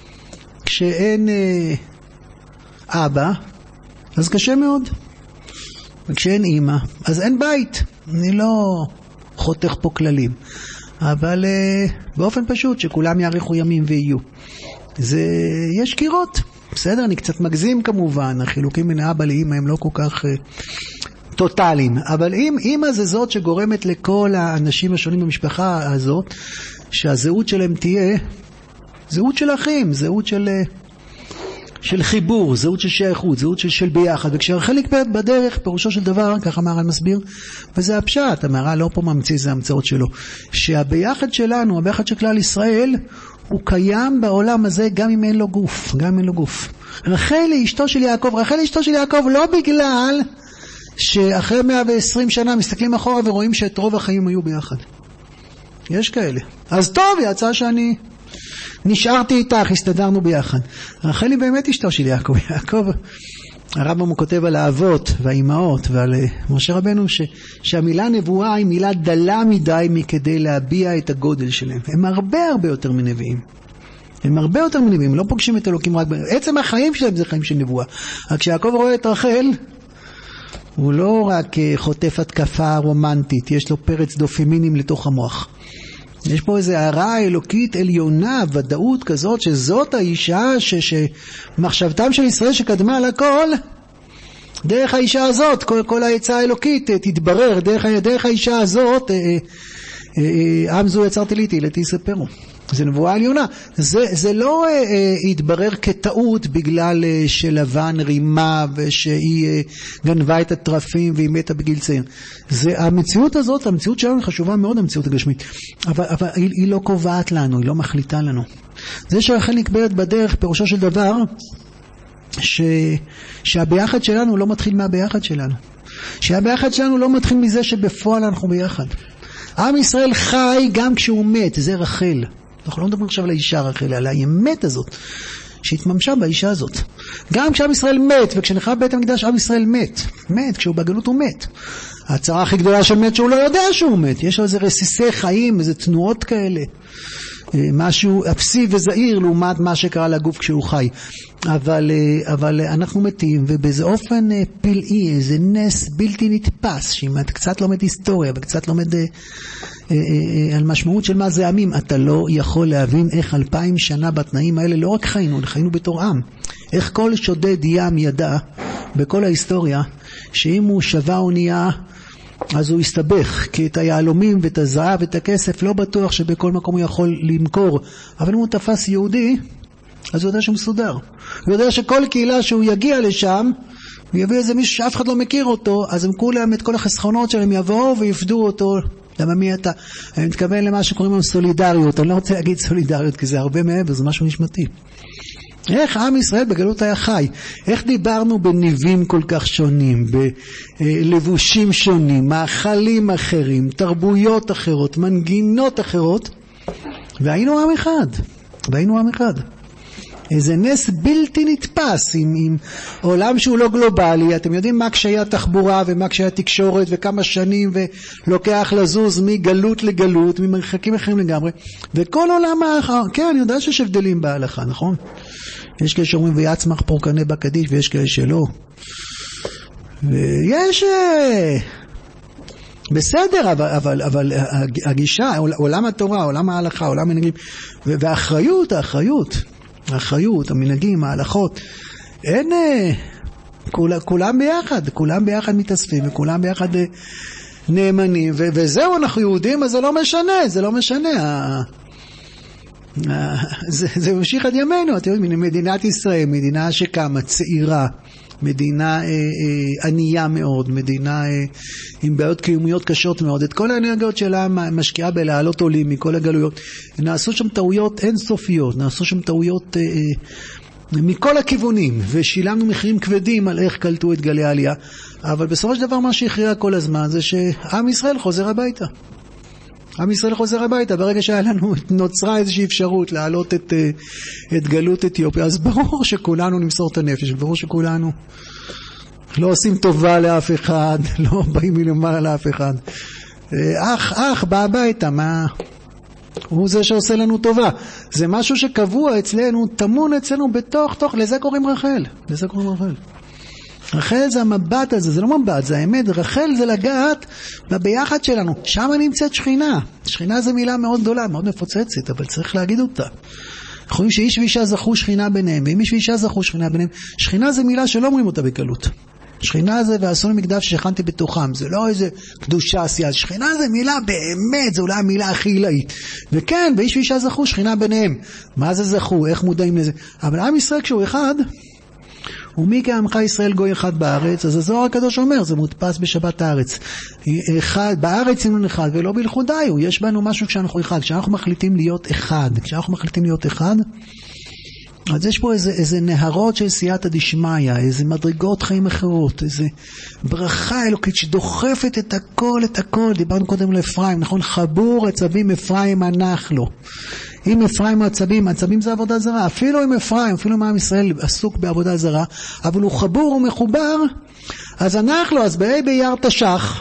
כשאין אה, אבא, אז קשה מאוד. וכשאין אמא, אז אין בית. אני לא חותך פה כללים. אבל אה, באופן פשוט, שכולם יאריכו ימים ויהיו. זה, יש קירות. בסדר, אני קצת מגזים כמובן, החילוקים בין אבא לאמא הם לא כל כך אה, טוטליים. אבל אם אמא זה זאת שגורמת לכל האנשים השונים במשפחה הזאת, שהזהות שלהם תהיה זהות של אחים, זהות של, של חיבור, זהות של שייכות, זהות של, של ביחד. וכשרחל נקברת בדרך, פירושו של דבר, ככה מהר"ל מסביר, וזה הפשט, המהר"ל לא פה ממציא, זה המצאות שלו, שהביחד שלנו, הביחד של כלל ישראל, הוא קיים בעולם הזה גם אם אין לו גוף, גם אם אין לו גוף. רחל היא אשתו של יעקב, רחל היא אשתו של יעקב לא בגלל שאחרי מאה ועשרים שנה מסתכלים אחורה ורואים שאת רוב החיים היו ביחד. יש כאלה. אז טוב, יצא שאני נשארתי איתך, הסתדרנו ביחד. רחל היא באמת אשתו של יעקב. יעקב, הרמב"ם הוא כותב על האבות והאימהות ועל משה רבנו ש, שהמילה נבואה היא מילה דלה מדי מכדי להביע את הגודל שלהם. הם הרבה הרבה יותר מנביאים. הם הרבה יותר מנביאים, לא פוגשים את אלוקים רק... עצם החיים שלהם זה חיים של נבואה. רק כשיעקב רואה את רחל, הוא לא רק חוטף התקפה רומנטית, יש לו פרץ דופמינים לתוך המוח. יש פה איזו הערה אלוקית עליונה, ודאות כזאת, שזאת האישה ש, שמחשבתם של ישראל שקדמה על הכל, דרך האישה הזאת, כל, כל העצה האלוקית תתברר, דרך, דרך האישה הזאת, עם זו יצרתי לי, תהילתי יספרו. זה נבואה עליונה. זה, זה לא אה, אה, יתברר כטעות בגלל אה, שלבן רימה ושהיא אה, גנבה את הטרפים והיא מתה בגיל צעיר. זה, המציאות הזאת, המציאות שלנו חשובה מאוד, המציאות הגשמית. אבל, אבל היא, היא לא קובעת לנו, היא לא מחליטה לנו. זה שרחל נקברת בדרך, פירושו של דבר, ש, שהביחד שלנו לא מתחיל מהביחד שלנו. שהביחד שלנו לא מתחיל מזה שבפועל אנחנו ביחד. עם ישראל חי גם כשהוא מת, זה רחל. אנחנו לא מדברים עכשיו על האישה רחל, על האמת הזאת, שהתממשה באישה הזאת. גם כשעם ישראל מת, וכשנחרב בית המקדש, עם ישראל מת. מת, כשהוא בגלות הוא מת. ההצהרה הכי גדולה של מת שהוא לא יודע שהוא מת. יש לו איזה רסיסי חיים, איזה תנועות כאלה. משהו אפסי וזהיר לעומת מה שקרה לגוף כשהוא חי. אבל, אבל אנחנו מתים, ובאיזה אופן פלאי, איזה נס בלתי נתפס, שאם אתה קצת לומד היסטוריה וקצת לומד אה, אה, אה, על משמעות של מה זה עמים, אתה לא יכול להבין איך אלפיים שנה בתנאים האלה לא רק חיינו, חיינו בתור עם. איך כל שודד ים ידע בכל ההיסטוריה, שאם הוא שווה אונייה, אז הוא יסתבך, כי את היעלומים ואת הזהב ואת הכסף לא בטוח שבכל מקום הוא יכול למכור. אבל אם הוא תפס יהודי, אז הוא יודע שהוא מסודר. הוא יודע שכל קהילה שהוא יגיע לשם, הוא יביא איזה מישהו שאף אחד לא מכיר אותו, אז הם כולם את כל החסכונות שלהם יבואו ויפדו אותו. למה מי אתה? אני מתכוון למה שקוראים להם סולידריות. אני לא רוצה להגיד סולידריות, כי זה הרבה מעבר, זה משהו נשמתי. איך עם ישראל בגלות היה חי? איך דיברנו בניבים כל כך שונים, בלבושים שונים, מאכלים אחרים, תרבויות אחרות, מנגינות אחרות, והיינו עם אחד. והיינו עם אחד. איזה נס בלתי נתפס עם, עם עולם שהוא לא גלובלי. אתם יודעים מה קשיי התחבורה ומה קשיי התקשורת וכמה שנים ולוקח לזוז מגלות לגלות, ממרחקים אחרים לגמרי. וכל עולם האחר, כן, אני יודע שיש הבדלים בהלכה, נכון? יש כאלה שאומרים ויצמח פורקנה בקדיש ויש כאלה שלא. ויש בסדר, אבל, אבל, אבל הגישה, עולם התורה, עולם ההלכה, עולם המנהגים, והאחריות, האחריות, האחריות, המנהגים, ההלכות, אין, כול, כולם ביחד, כולם ביחד מתאספים, וכולם ביחד נאמנים, ו, וזהו, אנחנו יהודים, אז זה לא משנה, זה לא משנה, זה, זה ממשיך עד ימינו. אתם יודעים, מדינת ישראל, מדינה שקמה, צעירה, מדינה אה, אה, ענייה מאוד, מדינה אה, עם בעיות קיומיות קשות מאוד, את כל האנרגיות שלה משקיעה בלהעלות עולים מכל הגלויות. נעשו שם טעויות אינסופיות, נעשו שם טעויות אה, אה, מכל הכיוונים, ושילמנו מחירים כבדים על איך קלטו את גלי העלייה, אבל בסופו של דבר מה שהכריע כל הזמן זה שעם ישראל חוזר הביתה. עם ישראל חוזר הביתה, ברגע שהיה לנו נוצרה איזושהי אפשרות להעלות את, את גלות אתיופיה, אז ברור שכולנו נמסור את הנפש, ברור שכולנו לא עושים טובה לאף אחד, לא באים מלמעלה לאף אחד. אח, אח, בא הביתה, מה? הוא זה שעושה לנו טובה. זה משהו שקבוע אצלנו, תמון אצלנו בתוך, תוך, לזה קוראים רחל, לזה קוראים רחל. רחל זה המבט הזה, זה לא מבט, זה האמת. רחל זה לגעת בביחד שלנו. שם נמצאת שכינה. שכינה זה מילה מאוד גדולה, מאוד מפוצצת, אבל צריך להגיד אותה. אנחנו רואים שאיש ואישה זכו שכינה ביניהם, ואם איש ואישה זכו שכינה ביניהם, שכינה זה מילה שלא אומרים אותה בקלות. שכינה זה ועשו למקדש ששכנתי בתוכם, זה לא איזה קדושה עשייה. שכינה זה מילה באמת, זה אולי המילה הכי עילאית. וכן, ואיש ואישה זכו שכינה ביניהם. מה זה זכו? איך מודעים לזה? אבל עם ישראל כשהוא אחד, ומי כעמך ישראל גוי אחד בארץ, אז הזוהר הקדוש אומר, זה מודפס בשבת הארץ. אחד, בארץ אינו אחד, ולא בלכודיו. יש בנו משהו כשאנחנו אחד. כשאנחנו מחליטים להיות אחד, כשאנחנו מחליטים להיות אחד, אז יש פה איזה, איזה נהרות של סייעתא דשמיא, איזה מדרגות חיים אחרות, איזה ברכה אלוקית שדוחפת את הכל, את הכל. דיברנו קודם לאפרים, נכון? חבור עצבים אפרים ענך לו. אם אפרים העצבים, העצבים זה עבודה זרה. אפילו אם אפרים, אפילו אם עם ישראל עסוק בעבודה זרה, אבל הוא חבור ומחובר, אז ענך לו, אז בה' באייר תש"ח,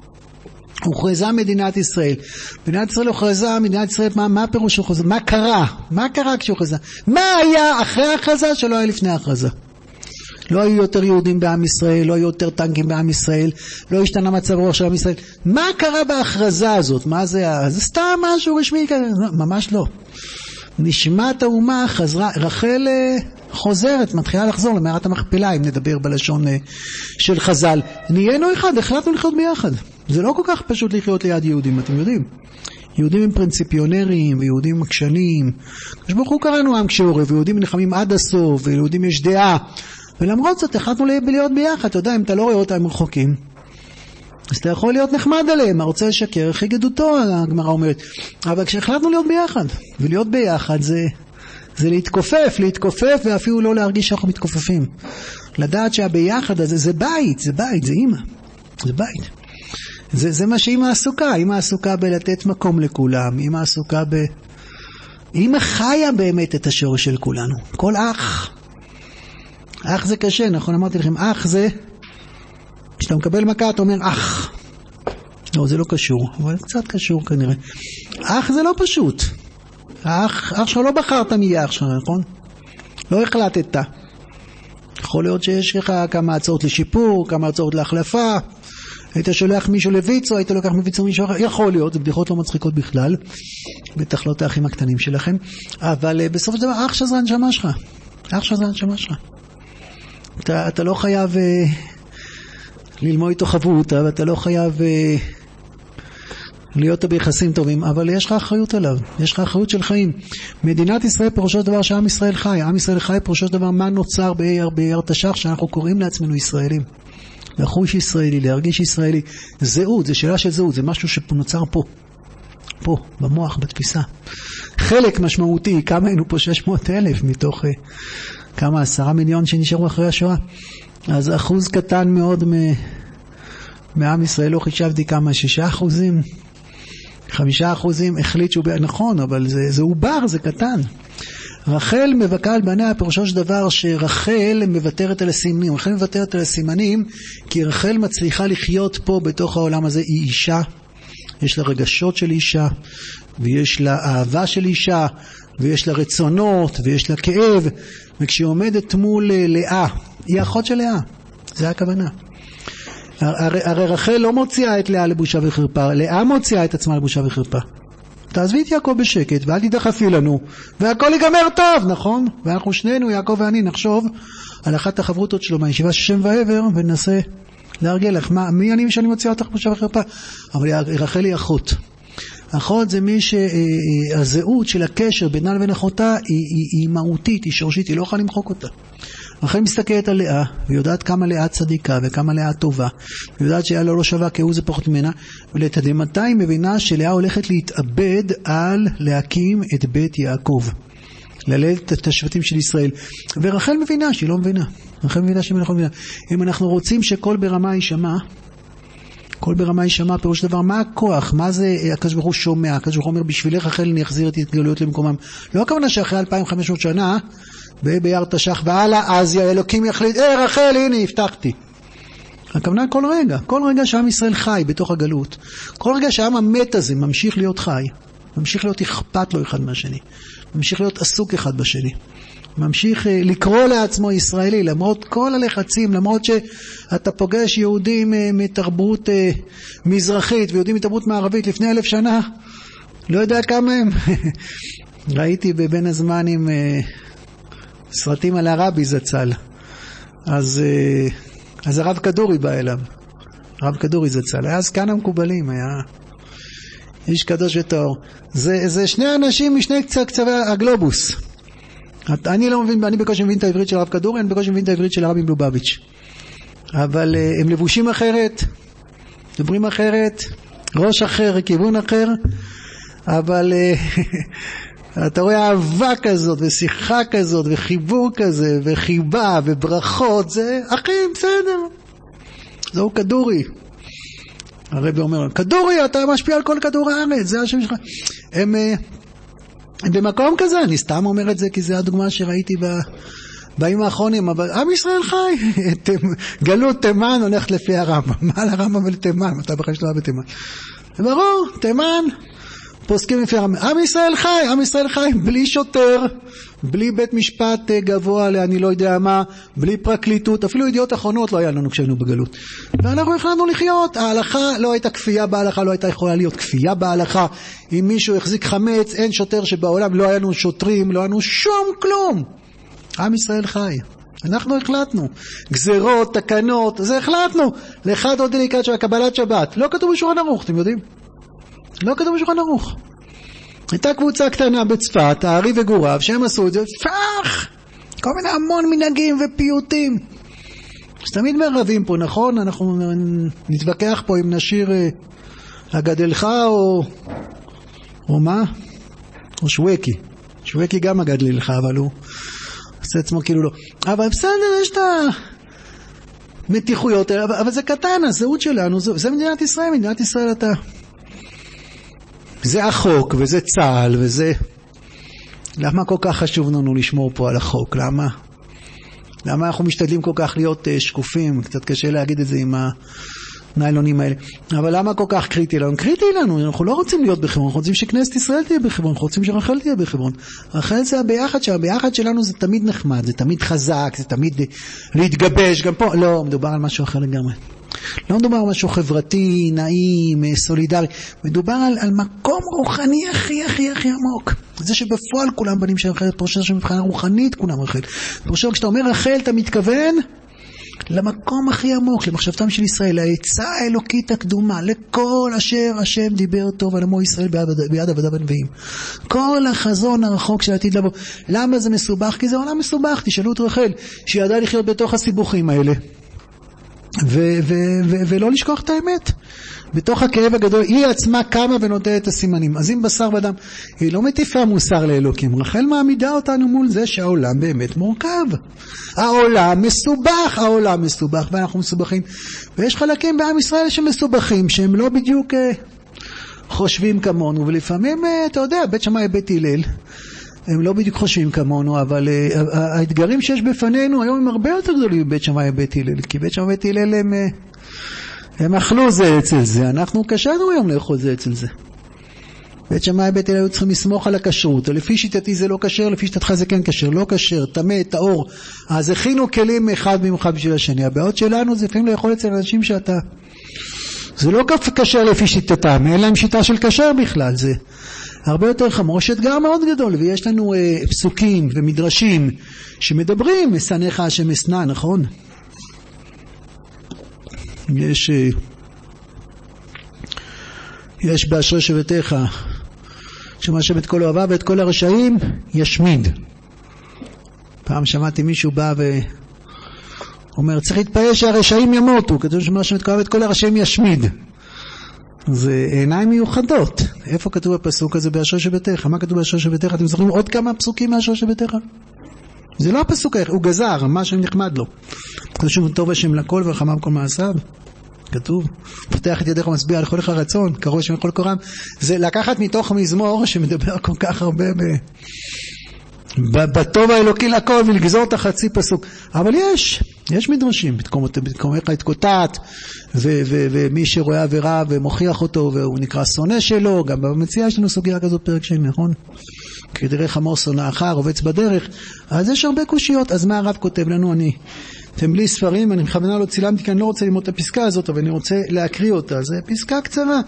הוכרזה מדינת ישראל. מדינת ישראל הוכרזה, מדינת ישראל, מה, מה הפירוש הוכרזה? מה קרה? מה קרה כשהוכרזה? מה היה אחרי ההכרזה שלא היה לפני ההכרזה? לא היו יותר יהודים בעם ישראל, לא היו יותר טנקים בעם ישראל, לא השתנה מצב רוח של עם ישראל. מה קרה בהכרזה הזאת? מה זה? זה סתם משהו רשמי כזה? ממש לא. נשמת האומה חזרה, רחל חוזרת, מתחילה לחזור למערת המכפלה, אם נדבר בלשון של חז"ל. נהיינו אחד, החלטנו לחיות ביחד. זה לא כל כך פשוט לחיות ליד יהודים, אתם יודעים. יהודים הם פרינציפיונרים, ויהודים מקשנים. כשברוך הוא קראנו עם כשעורף, ויהודים נלחמים עד הסוף, ויהודים יש דעה. ולמרות זאת, החלטנו להיות ביחד. אתה יודע, אם אתה לא רואה אותם רחוקים, אז אתה יכול להיות נחמד עליהם. הרוצה לשקר, הכי גדותו, הגמרא אומרת. אבל כשהחלטנו להיות ביחד, ולהיות ביחד, זה, זה להתכופף, להתכופף ואפילו לא להרגיש שאנחנו מתכופפים. לדעת שהביחד הזה זה בית, זה בית, זה אמא, זה בית. זה, זה מה שאמא עסוקה, אמא עסוקה בלתת מקום לכולם, אמא עסוקה ב... אמא חיה באמת את השורש של כולנו, כל אח. אח זה קשה, נכון? אמרתי לכם, אח זה, כשאתה מקבל מכה אתה אומר אח. לא, זה לא קשור, אבל קצת קשור כנראה. אח זה לא פשוט. אח, אח שלך לא בחרת מי יהיה אח שלך, נכון? לא החלטת. יכול להיות שיש לך כמה הצעות לשיפור, כמה הצעות להחלפה, היית שולח מישהו לויצו, היית לוקח מויצו מישהו אחר, יכול להיות, זה בדיחות לא מצחיקות בכלל, בטח לא את האחים הקטנים שלכם, אבל בסוף של דבר, אח שזה הנשמה שלך, אח שזה הנשמה שלך. אתה, אתה לא חייב uh, ללמוד איתו חברותה, ואתה לא חייב uh, להיות ביחסים טובים, אבל יש לך אחריות עליו, יש לך אחריות של חיים. מדינת ישראל פירושו דבר שעם ישראל חי, עם ישראל חי פירושו דבר מה נוצר באייר, באייר תש"ח, שאנחנו קוראים לעצמנו ישראלים. לחוש ישראלי, להרגיש ישראלי. זהות, זה שאלה של זהות, זה משהו שנוצר פה. פה, במוח, בתפיסה. חלק משמעותי, כמה היינו פה שש מאות אלף מתוך uh, כמה עשרה מיליון שנשארו אחרי השואה. אז אחוז קטן מאוד מ... מעם ישראל, לא חישבתי כמה, שישה אחוזים, חמישה אחוזים, החליט שהוא נכון, אבל זה, זה עובר, זה קטן. רחל מבכה על בניה, פירושו של דבר שרחל מוותרת על הסימנים. רחל מוותרת על הסימנים, כי רחל מצליחה לחיות פה בתוך העולם הזה. היא אישה, יש לה רגשות של אישה, ויש לה אהבה של אישה, ויש לה רצונות, ויש לה כאב, וכשהיא עומדת מול לאה, היא אחות של לאה, זה הכוונה. הרי, הרי רחל לא מוציאה את לאה לבושה וחרפה, לאה מוציאה את עצמה לבושה וחרפה. תעזבי את יעקב בשקט, ואל תדחפי לנו, והכל ייגמר טוב, נכון? ואנחנו שנינו, יעקב ואני, נחשוב על אחת החברותות שלו מהישיבה ששם ועבר, וננסה להרגיע לך, מה, מי אני שאני מוציאה אותך לבושה וחרפה? אבל רחל היא אחות. אחות זה מי שהזהות של הקשר בינה לבין אחותה היא, היא, היא מהותית, היא שורשית, היא לא יכולה למחוק אותה. רחל מסתכלת על לאה, ויודעת כמה לאה צדיקה וכמה לאה טובה, ויודעת שלאה לא, לא שווה כהוא זה פחות ממנה, ולתדהמתה היא מבינה שלאה הולכת להתאבד על להקים את בית יעקב, ללדת את השבטים של ישראל. ורחל מבינה שהיא לא מבינה, רחל מבינה שהיא לא מבינה. אם אנחנו רוצים שכל ברמה יישמע, כל ברמה יישמע, פירוש דבר, מה הכוח? מה זה הקדוש ברוך הוא שומע? הקדוש ברוך הוא אומר, בשבילך רחל אני אחזיר את התגלויות למקומם. לא הכוונה שאחרי אלפיים וחמש מאות שנה, באייר תש"ח והלאה, אז אלוקים יחליט, אה רחל, הנה, הבטחתי. הכוונה כל רגע, כל רגע שעם ישראל חי בתוך הגלות, כל רגע שהעם המת הזה ממשיך להיות חי, ממשיך להיות אכפת לו אחד מהשני, ממשיך להיות עסוק אחד בשני, ממשיך לקרוא לעצמו ישראלי, למרות כל הלחצים, למרות שאתה פוגש יהודים מתרבות מזרחית ויהודים מתרבות מערבית לפני אלף שנה, לא יודע כמה הם. ראיתי בבין הזמנים סרטים על הרבי זצ"ל, אז, אז הרב כדורי בא אליו, הרב כדורי זצ"ל, היה זקן המקובלים, היה איש קדוש וטהור. זה, זה שני אנשים משני קצווי הגלובוס. אני לא מבין, אני בקושי מבין את העברית של הרב כדורי, אני בקושי מבין את העברית של הרבי מלובביץ', אבל הם לבושים אחרת, דברים אחרת, ראש אחר, כיוון אחר, אבל אתה רואה אהבה כזאת ושיחה כזאת וחיבור כזה וחיבה וברכות, זה אחים, בסדר, זהו כדורי. הרבי אומר, כדורי, אתה משפיע על כל כדור הארץ, זה השם שלך. הם, הם במקום כזה, אני סתם אומר את זה כי זה הדוגמה שראיתי ב... בימים האחרונים, אבל עם ישראל חי, גלות תימן הולכת לפי הרמב"ם, מה על הרמב"ם ולתימן, אתה בחיים שלו בתימן. ברור, תימן, פוסקים לפי הרמב"ם, עם ישראל חי, עם ישראל חי, בלי שוטר, בלי בית משפט גבוה, אני לא יודע מה, בלי פרקליטות, אפילו ידיעות אחרונות לא היה לנו כשהיינו בגלות. ואנחנו החלטנו לחיות, ההלכה לא הייתה כפייה בהלכה, לא הייתה יכולה להיות כפייה בהלכה, אם מישהו החזיק חמץ, אין שוטר שבעולם, לא היינו שוטרים, לא היינו שום כלום. עם ישראל חי, אנחנו החלטנו, גזרות, תקנות, זה החלטנו, לאחד עוד דליקת של קבלת שבת, לא כתוב בשולחן ערוך, אתם יודעים? לא כתוב בשולחן ערוך. הייתה קבוצה קטנה בצפת, הארי וגוריו, שהם עשו את זה, פח! כל מיני המון מנהגים ופיוטים. אז תמיד מרבים פה, נכון? אנחנו נתווכח פה אם נשיר הגדלך או... או מה? או שווקי. שווקי גם מגדלי לך, אבל הוא עושה עצמו כאילו לא. אבל בסדר, יש את המתיחויות, אבל, אבל זה קטן, הזהות שלנו, זה, זה מדינת ישראל, מדינת ישראל אתה. זה החוק, וזה צהל, וזה... למה כל כך חשוב לנו לשמור פה על החוק? למה? למה אנחנו משתדלים כל כך להיות uh, שקופים? קצת קשה להגיד את זה עם הניילונים האלה. אבל למה כל כך קריטי לנו? קריטי לנו, אנחנו לא רוצים להיות בחברון, אנחנו רוצים שכנסת ישראל תהיה בחברון, אנחנו רוצים שרחל תהיה בחברון. רחל זה הביחד, שהביחד שלנו זה תמיד נחמד, זה תמיד חזק, זה תמיד להתגבש, גם פה, לא, מדובר על משהו אחר לגמרי. לא מדובר על משהו חברתי, נעים, סולידרי, מדובר על, על מקום רוחני הכי הכי הכי עמוק. זה שבפועל כולם בנים של רחל, פרושת שמבחינה רוחנית כולם רחל. פרושת, כשאתה אומר רחל, אתה מתכוון למקום הכי עמוק, למחשבתם של ישראל, לעצה האלוקית הקדומה, לכל אשר השם דיבר טוב על עמו ישראל ביד עבדיו הנביאים. כל החזון הרחוק של העתיד לבוא. למה זה מסובך? כי זה עולם מסובך. תשאלו את רחל, שידעה לחיות בתוך הסיבוכים האלה. ו- ו- ו- ולא לשכוח את האמת. בתוך הכאב הגדול, היא עצמה קמה ונותנת את הסימנים. אז אם בשר ודם, היא לא מטיפה מוסר לאלוקים. רחל מעמידה אותנו מול זה שהעולם באמת מורכב. העולם מסובך, העולם מסובך, ואנחנו מסובכים. ויש חלקים בעם ישראל שמסובכים, שהם לא בדיוק אה, חושבים כמונו, ולפעמים, אה, אתה יודע, בית שמאי בית הלל, הם לא בדיוק חושבים כמונו, אבל uh, האתגרים שיש בפנינו היום הם הרבה יותר גדולים מבית שמאי בית הלל, כי בית שמאי בית הלל הם, הם אכלו זה אצל זה, אנחנו קשרנו היום לאכול זה אצל זה. בית שמאי בית הלל צריכים לסמוך על הכשרות, לפי שיטתי זה לא כשר, לפי שיטתך זה כן כשר, לא כשר, טמא, טהור, אז הכינו כלים אחד ממך בשביל השני, הבעיות שלנו זה לפעמים לאכול אצל אנשים שאתה, זה לא כשר לפי שיטתם, אין להם שיטה של כשר בכלל, זה הרבה יותר חמור, יש אתגר מאוד גדול, ויש לנו אה, פסוקים ומדרשים שמדברים, משנאיך השם אשנא, נכון? יש אה, יש באשרי שבטיך שמע השם את כל אוהביו ואת כל הרשעים ישמיד. פעם שמעתי מישהו בא ואומר צריך להתפלל שהרשעים ימותו, כתוב שמע השם את כל אוהביו ואת כל הרשעים ישמיד. זה עיניים מיוחדות. איפה כתוב הפסוק הזה באשרי שבטיך? מה כתוב באשרי שבטיך? אתם זוכרים עוד כמה פסוקים מאשרי שבטיך? זה לא הפסוק, הוא גזר, מה שנחמד לו. כתוב טוב השם לכל ורחמיו כל מעשיו. כתוב, פותח את ידיך ומצביע על כל אחד רצון, קרוא השם לכל קורם. זה לקחת מתוך מזמור שמדבר כל כך הרבה ב... בטוב האלוקי לכל ולגזור את החצי פסוק. אבל יש, יש מדרשים, בתקומך את קוטעת, ומי שרואה עבירה ומוכיח אותו, והוא נקרא שונא שלו, גם במציאה יש לנו סוגיה כזאת פרק שני, נכון? כדרי חמור שונא אחר, רובץ בדרך, אז יש הרבה קושיות. אז מה הרב כותב לנו? אני, אתם בלי ספרים, אני בכוונה לא צילמתי, כי אני לא רוצה ללמוד את הפסקה הזאת, אבל אני רוצה להקריא אותה. זו פסקה קצרה,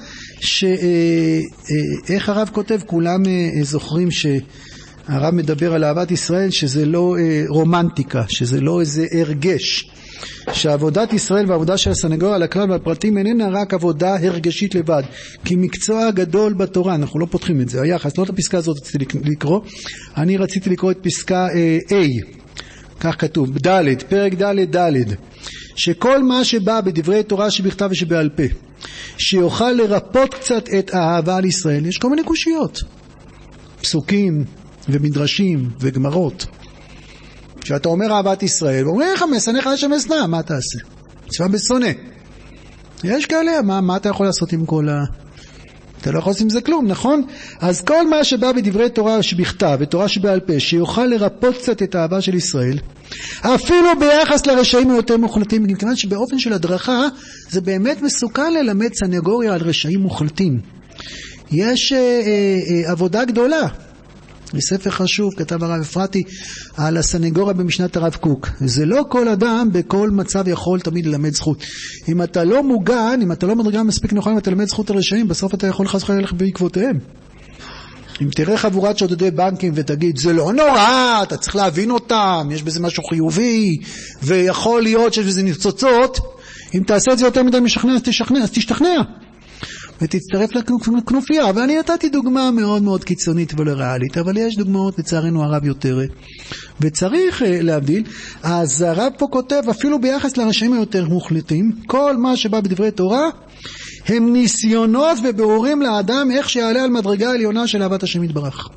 שאיך הרב כותב, כולם זוכרים ש... הרב מדבר על אהבת ישראל שזה לא אה, רומנטיקה, שזה לא איזה הרגש, שעבודת ישראל והעבודה של הסנגוריה על הכלל והפרטים איננה רק עבודה הרגשית לבד, כי מקצוע גדול בתורה, אנחנו לא פותחים את זה, היחס, לא את הפסקה הזאת רציתי לקרוא, אני רציתי לקרוא את פסקה אה, A, כך כתוב, ד', פרק ד' ד', שכל מה שבא בדברי תורה שבכתב ושבעל פה, שיוכל לרפות קצת את האהבה על ישראל, יש כל מיני קושיות, פסוקים, ומדרשים וגמרות. כשאתה אומר אהבת ישראל, ואומרים לך, משנאיך השם אשנא, מה תעשה? מצווה בשונא. יש כאלה, מה, מה אתה יכול לעשות עם כל ה... אתה לא יכול לעשות עם זה כלום, נכון? אז כל מה שבא בדברי תורה שבכתב ותורה שבעל פה, שיוכל לרפות קצת את האהבה של ישראל, אפילו ביחס לרשעים היותר מוחלטים, מכיוון שבאופן של הדרכה, זה באמת מסוכן ללמד סנגוריה על רשעים מוחלטים. יש אה, אה, אה, עבודה גדולה. בספר חשוב כתב הרב אפרתי על הסנגוריה במשנת הרב קוק. זה לא כל אדם בכל מצב יכול תמיד ללמד זכות. אם אתה לא מוגן, אם אתה לא מדרגה מספיק נכון, אם אתה למד זכות הרשעים, בסוף אתה יכול חס וחלילה ללכת בעקבותיהם. אם תראה חבורת שודדי בנקים ותגיד זה לא נורא, אתה צריך להבין אותם, יש בזה משהו חיובי ויכול להיות שיש בזה ניצוצות, אם תעשה את זה יותר מדי משכנע אז תשכנע, אז תשתכנע ותצטרף לכנופיה. ואני נתתי דוגמה מאוד מאוד קיצונית ולא ריאלית, אבל יש דוגמאות לצערנו הרב יותר וצריך להבדיל. אז הרב פה כותב אפילו ביחס לרשעים היותר מוחלטים, כל מה שבא בדברי תורה הם ניסיונות ובאורים לאדם איך שיעלה על מדרגה העליונה של אהבת השם יתברך.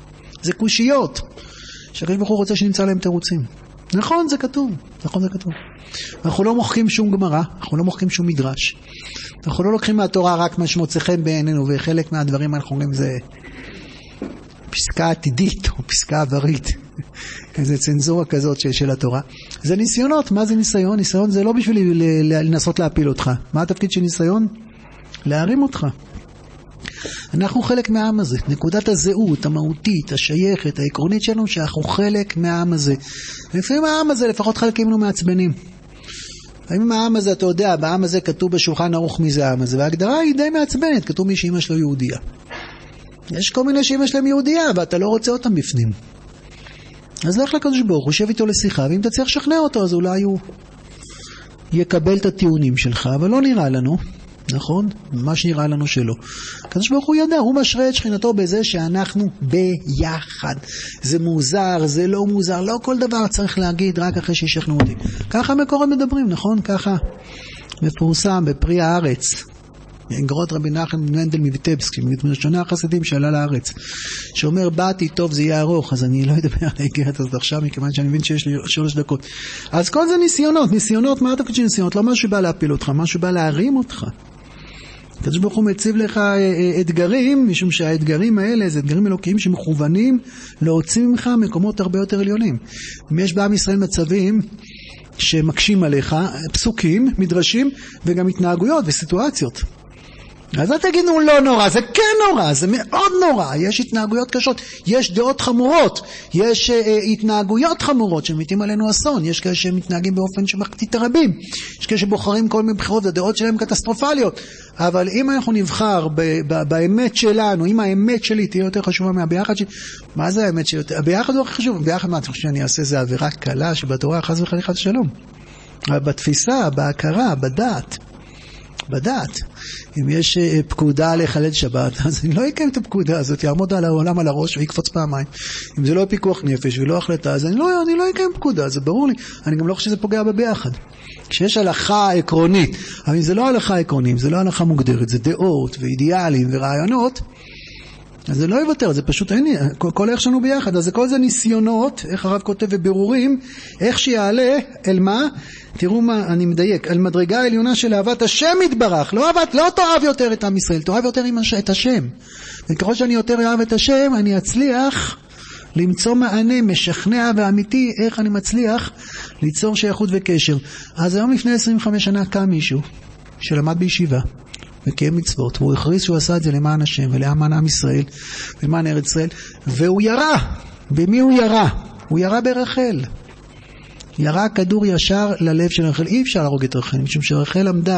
זה קושיות. שהקדוש ברוך הוא רוצה שנמצא להם תירוצים. נכון, זה כתוב. נכון, זה כתוב. אנחנו לא מוחקים שום גמרא, אנחנו לא מוחקים שום מדרש. אנחנו לא לוקחים מהתורה רק מה שמוצא חן בעינינו, וחלק מהדברים אנחנו אומרים זה פסקה עתידית או פסקה עברית. איזו צנזורה כזאת של התורה. זה ניסיונות. מה זה ניסיון? ניסיון זה לא בשביל לנסות להפיל אותך. מה התפקיד של ניסיון? להרים אותך. אנחנו חלק מהעם הזה. נקודת הזהות, המהותית, השייכת, העקרונית שלנו, שאנחנו חלק מהעם הזה. לפעמים העם הזה, לפחות חלקים לא מעצבנים. לפעמים העם הזה, אתה יודע, בעם הזה כתוב בשולחן ערוך מי זה העם הזה, וההגדרה היא די מעצבנת. כתוב מי שאמא שלו יהודיה. יש כל מיני שאמא שלהם יהודיה, ואתה לא רוצה אותם בפנים. אז לך לקדוש ברוך הוא, שב איתו לשיחה, ואם אתה צריך לשכנע אותו, אז אולי הוא יקבל את הטיעונים שלך, אבל לא נראה לנו, נכון? ממש נראה לנו שלא. הקדוש ברוך הוא ידע, הוא משרה את שכינתו בזה שאנחנו ביחד. זה מוזר, זה לא מוזר, לא כל דבר צריך להגיד רק אחרי שישכנעו אותי. ככה מקורות מדברים, נכון? ככה מפורסם בפרי הארץ. אגרות רבי נחמן מנדל מויטבסק, מראשוני החסידים שעלה לארץ, שאומר באתי טוב זה יהיה ארוך, אז אני לא אדבר על האגרת הזאת עכשיו, מכיוון שאני מבין שיש לי שלוש דקות. אז כל זה ניסיונות, ניסיונות, מה התפקיד של ניסיונות? לא משהו בא להפיל אותך, משהו בא להרים אותך. הקדוש ברוך הוא מציב לך אתגרים, משום שהאתגרים האלה זה אתגרים אלוקיים שמכוונים להוציא ממך מקומות הרבה יותר עליונים. אם יש בעם ישראל מצבים שמקשים עליך, פסוקים, מדרשים, וגם התנהגויות וסיטואציות. אז אל תגידו לא נורא, זה כן נורא, זה מאוד נורא, יש התנהגויות קשות, יש דעות חמורות, יש אה, התנהגויות חמורות שמתים עלינו אסון, יש כאלה שמתנהגים באופן שמחטיא את הרבים, יש כאלה שבוחרים כל מיני בחירות, הדעות שלהם קטסטרופליות, אבל אם אנחנו נבחר ב- ב- באמת שלנו, אם האמת שלי תהיה יותר חשובה מהביחד שלי, מה זה האמת שלי? הביחד הוא הכי חשוב, ביחד מה אתה חושב שאני אעשה, זה עבירה קלה שבתורה חס וחלילה חס ושלום, בתפיסה, בהכרה, בדעת. בדעת. אם יש פקודה לחלל שבת, אז אני לא אקיים את הפקודה הזאת, יעמוד על העולם על הראש ויקפוץ פעמיים. אם זה לא פיקוח נפש ולא החלטה, אז אני לא, אני לא אקיים פקודה, זה ברור לי. אני גם לא חושב שזה פוגע בביחד. כשיש הלכה עקרונית, אבל אם זה לא הלכה עקרונית, זה לא הלכה מוגדרת, זה דעות ואידיאלים ורעיונות, אז זה לא יוותר, זה פשוט אין לי, כל, כל איך שלנו ביחד, אז זה כל זה ניסיונות, איך הרב כותב ובירורים, איך שיעלה אל מה, תראו מה, אני מדייק, על מדרגה העליונה של אהבת השם יתברך, לא אהבת, לא תאהב יותר את עם ישראל, תאהב יותר את השם, וככל שאני יותר אוהב את השם, אני אצליח למצוא מענה משכנע ואמיתי, איך אני מצליח ליצור שייכות וקשר. אז היום לפני עשרים וחמש שנה קם מישהו, שלמד בישיבה, וקיים מצוות, והוא הכריז שהוא עשה את זה למען השם ולמען עם ישראל ולמען ארץ ישראל, והוא ירה. במי הוא ירה? הוא ירה ברחל. ירה כדור ישר ללב של רחל. אי אפשר להרוג את רחל, משום שרחל עמדה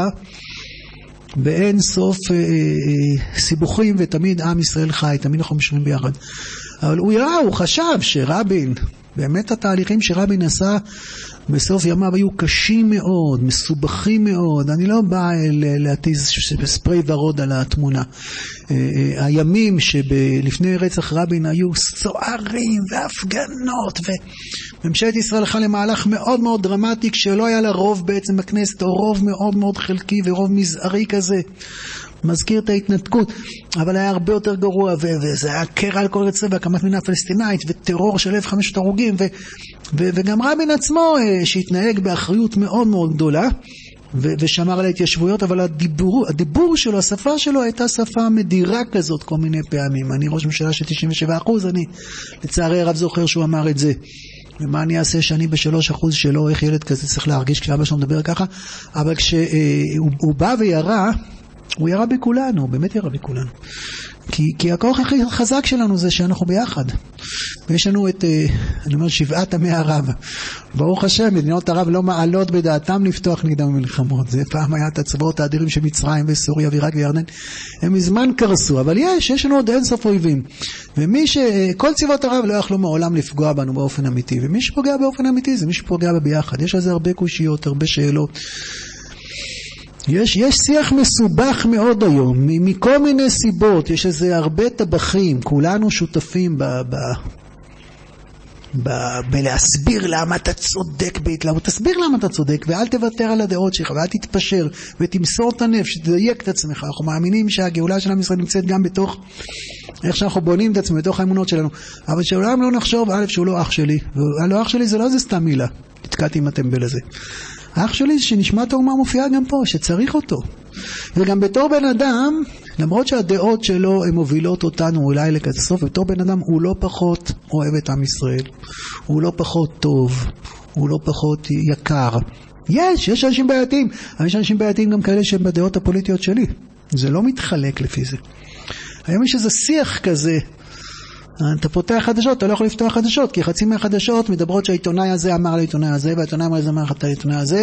באין סוף אה, אה, סיבוכים, ותמיד עם ישראל חי, תמיד אנחנו משרים ביחד. אבל הוא ירה, הוא חשב שרבין, באמת התהליכים שרבין עשה בסוף ימיו היו קשים מאוד, מסובכים מאוד. אני לא בא להתיז ספרי ורוד על התמונה. הימים שלפני רצח רבין היו סוערים והפגנות, וממשלת ישראל הלכה למהלך מאוד מאוד דרמטי, כשלא היה לה רוב בעצם בכנסת, או רוב מאוד מאוד חלקי ורוב מזערי כזה. מזכיר את ההתנתקות, אבל היה הרבה יותר גרוע, וזה היה קרע על כל רצף, והקמת מדינה פלסטינאית, וטרור של אלף וחמשת הרוגים, ו- ו- וגם רבין עצמו שהתנהג באחריות מאוד מאוד גדולה, ו- ושמר על ההתיישבויות, אבל הדיבור, הדיבור שלו, השפה שלו הייתה שפה מדירה כזאת כל מיני פעמים. אני ראש ממשלה של תשעים ושבעה אחוז, אני לצערי הרב זוכר שהוא אמר את זה. ומה אני אעשה שאני בשלוש אחוז שלו, איך ילד כזה צריך להרגיש כשאבא שלו מדבר ככה, אבל כשהוא בא וירה, הוא ירה בכולנו, הוא באמת ירה בכולנו. כי, כי הכוח הכי חזק שלנו זה שאנחנו ביחד. ויש לנו את, אני אומר, שבעת עמי ערב. ברוך השם, מדינות ערב לא מעלות בדעתם לפתוח נגדם מלחמות. זה פעם היה את הצבאות האדירים של מצרים וסוריה ועיראק וירדן. הם מזמן קרסו, אבל יש, יש לנו עוד אין סוף אויבים. ומי ש... כל צבאות ערב לא יכלו מעולם לפגוע בנו באופן אמיתי. ומי שפוגע באופן אמיתי זה מי שפוגע ביחד. יש על זה הרבה קושיות, הרבה שאלות. יש, יש שיח מסובך מאוד היום, מכל מיני סיבות, יש איזה הרבה טבחים, כולנו שותפים ב, ב, ב- בלהסביר למה אתה צודק בהתלהבות. תסביר למה אתה צודק, ואל תוותר על הדעות שלך, ואל תתפשר, ותמסור את הנפש, שתדייק את עצמך. אנחנו מאמינים שהגאולה של עם ישראל נמצאת גם בתוך איך שאנחנו בונים את עצמנו, בתוך האמונות שלנו. אבל שאולי לא נחשוב, א', שהוא לא אח שלי. ולא אח שלי זה לא איזה סתם מילה. התקעתי עם הטמבל הזה. האח שלי שנשמת האומה מופיעה גם פה, שצריך אותו. וגם בתור בן אדם, למרות שהדעות שלו הן מובילות אותנו אולי לקטסטרופה, בתור בן אדם הוא לא פחות אוהב את עם ישראל. הוא לא פחות טוב. הוא לא פחות יקר. יש, יש אנשים בעייתיים. אבל יש אנשים בעייתיים גם כאלה שהם בדעות הפוליטיות שלי. זה לא מתחלק לפי זה. היום יש איזה שיח כזה. אתה פותח חדשות, אתה לא יכול לפתוח חדשות, כי חצי מהחדשות מדברות שהעיתונאי הזה אמר לעיתונאי הזה, והעיתונאי הזה אמר לעיתונאי הזה,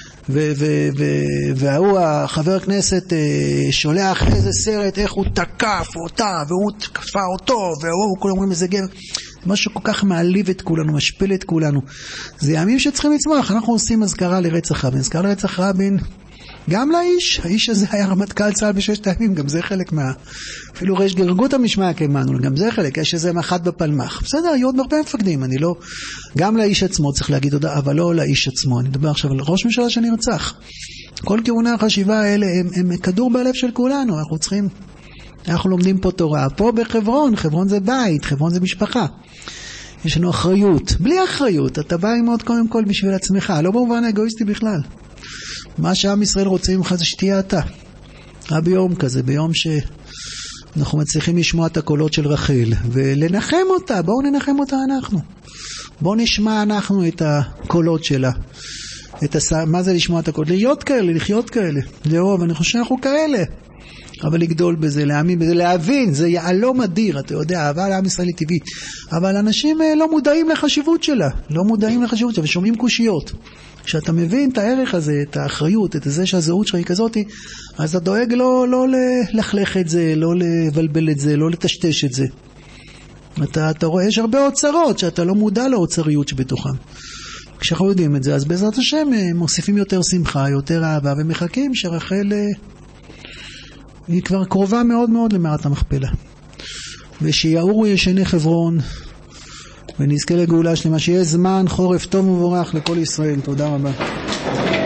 והוא, החבר הכנסת, שולח איזה סרט, איך הוא תקף אותה, והוא תקפה אותו, והוא, כולם אומרים איזה גבר. זה משהו כל כך מעליב את כולנו, משפיל את כולנו. זה ימים שצריכים לצמוח. אנחנו עושים אזכרה לרצח רבין. אזכרה לרצח רבין, גם לאיש, האיש הזה היה רמטכ"ל צה"ל בששת הימים, גם זה חלק מה... אפילו רש גרגות המשמע כמנו, גם זה חלק, יש איזה מח"ט בפלמ"ח. בסדר, היו עוד הרבה מפקדים, אני לא... גם לאיש עצמו צריך להגיד תודה, אבל לא לאיש עצמו. אני מדבר עכשיו על ראש ממשלה שנרצח. כל כיווני החשיבה האלה הם, הם כדור בלב של כולנו, אנחנו צריכים... אנחנו לומדים פה תורה. פה בחברון, חברון זה בית, חברון זה משפחה. יש לנו אחריות. בלי אחריות, אתה בא עם עוד קודם כל בשביל עצמך, לא במובן האגואיסטי בכלל. מה שעם ישראל רוצה ממך זה שתהיה אתה. היה ביום כזה, ביום שאנחנו מצליחים לשמוע את הקולות של רחל, ולנחם אותה, בואו ננחם אותה אנחנו. בואו נשמע אנחנו את הקולות שלה. את הס... מה זה לשמוע את הקולות? להיות כאלה, לחיות כאלה. לאהוב, אני חושב שאנחנו כאלה. אבל לגדול בזה, להאמין בזה, להבין, זה יעלום אדיר, אתה יודע, אהבה לעם ישראל היא טבעית. אבל אנשים לא מודעים לחשיבות שלה, לא מודעים לחשיבות שלה, ושומעים קושיות. כשאתה מבין את הערך הזה, את האחריות, את זה שהזהות שלך היא כזאת, אז אתה דואג לא, לא ללכלך את זה, לא לבלבל את זה, לא לטשטש את זה. אתה, אתה רואה, יש הרבה אוצרות שאתה לא מודע לאוצריות שבתוכם. כשאנחנו יודעים את זה, אז בעזרת השם מוסיפים יותר שמחה, יותר אהבה, ומחכים שרחל היא כבר קרובה מאוד מאוד למערת המכפלה. ושיעורו ישני חברון, ונזכה לגאולה שלמה, שיהיה זמן חורף טוב ומבורך לכל ישראל. תודה רבה.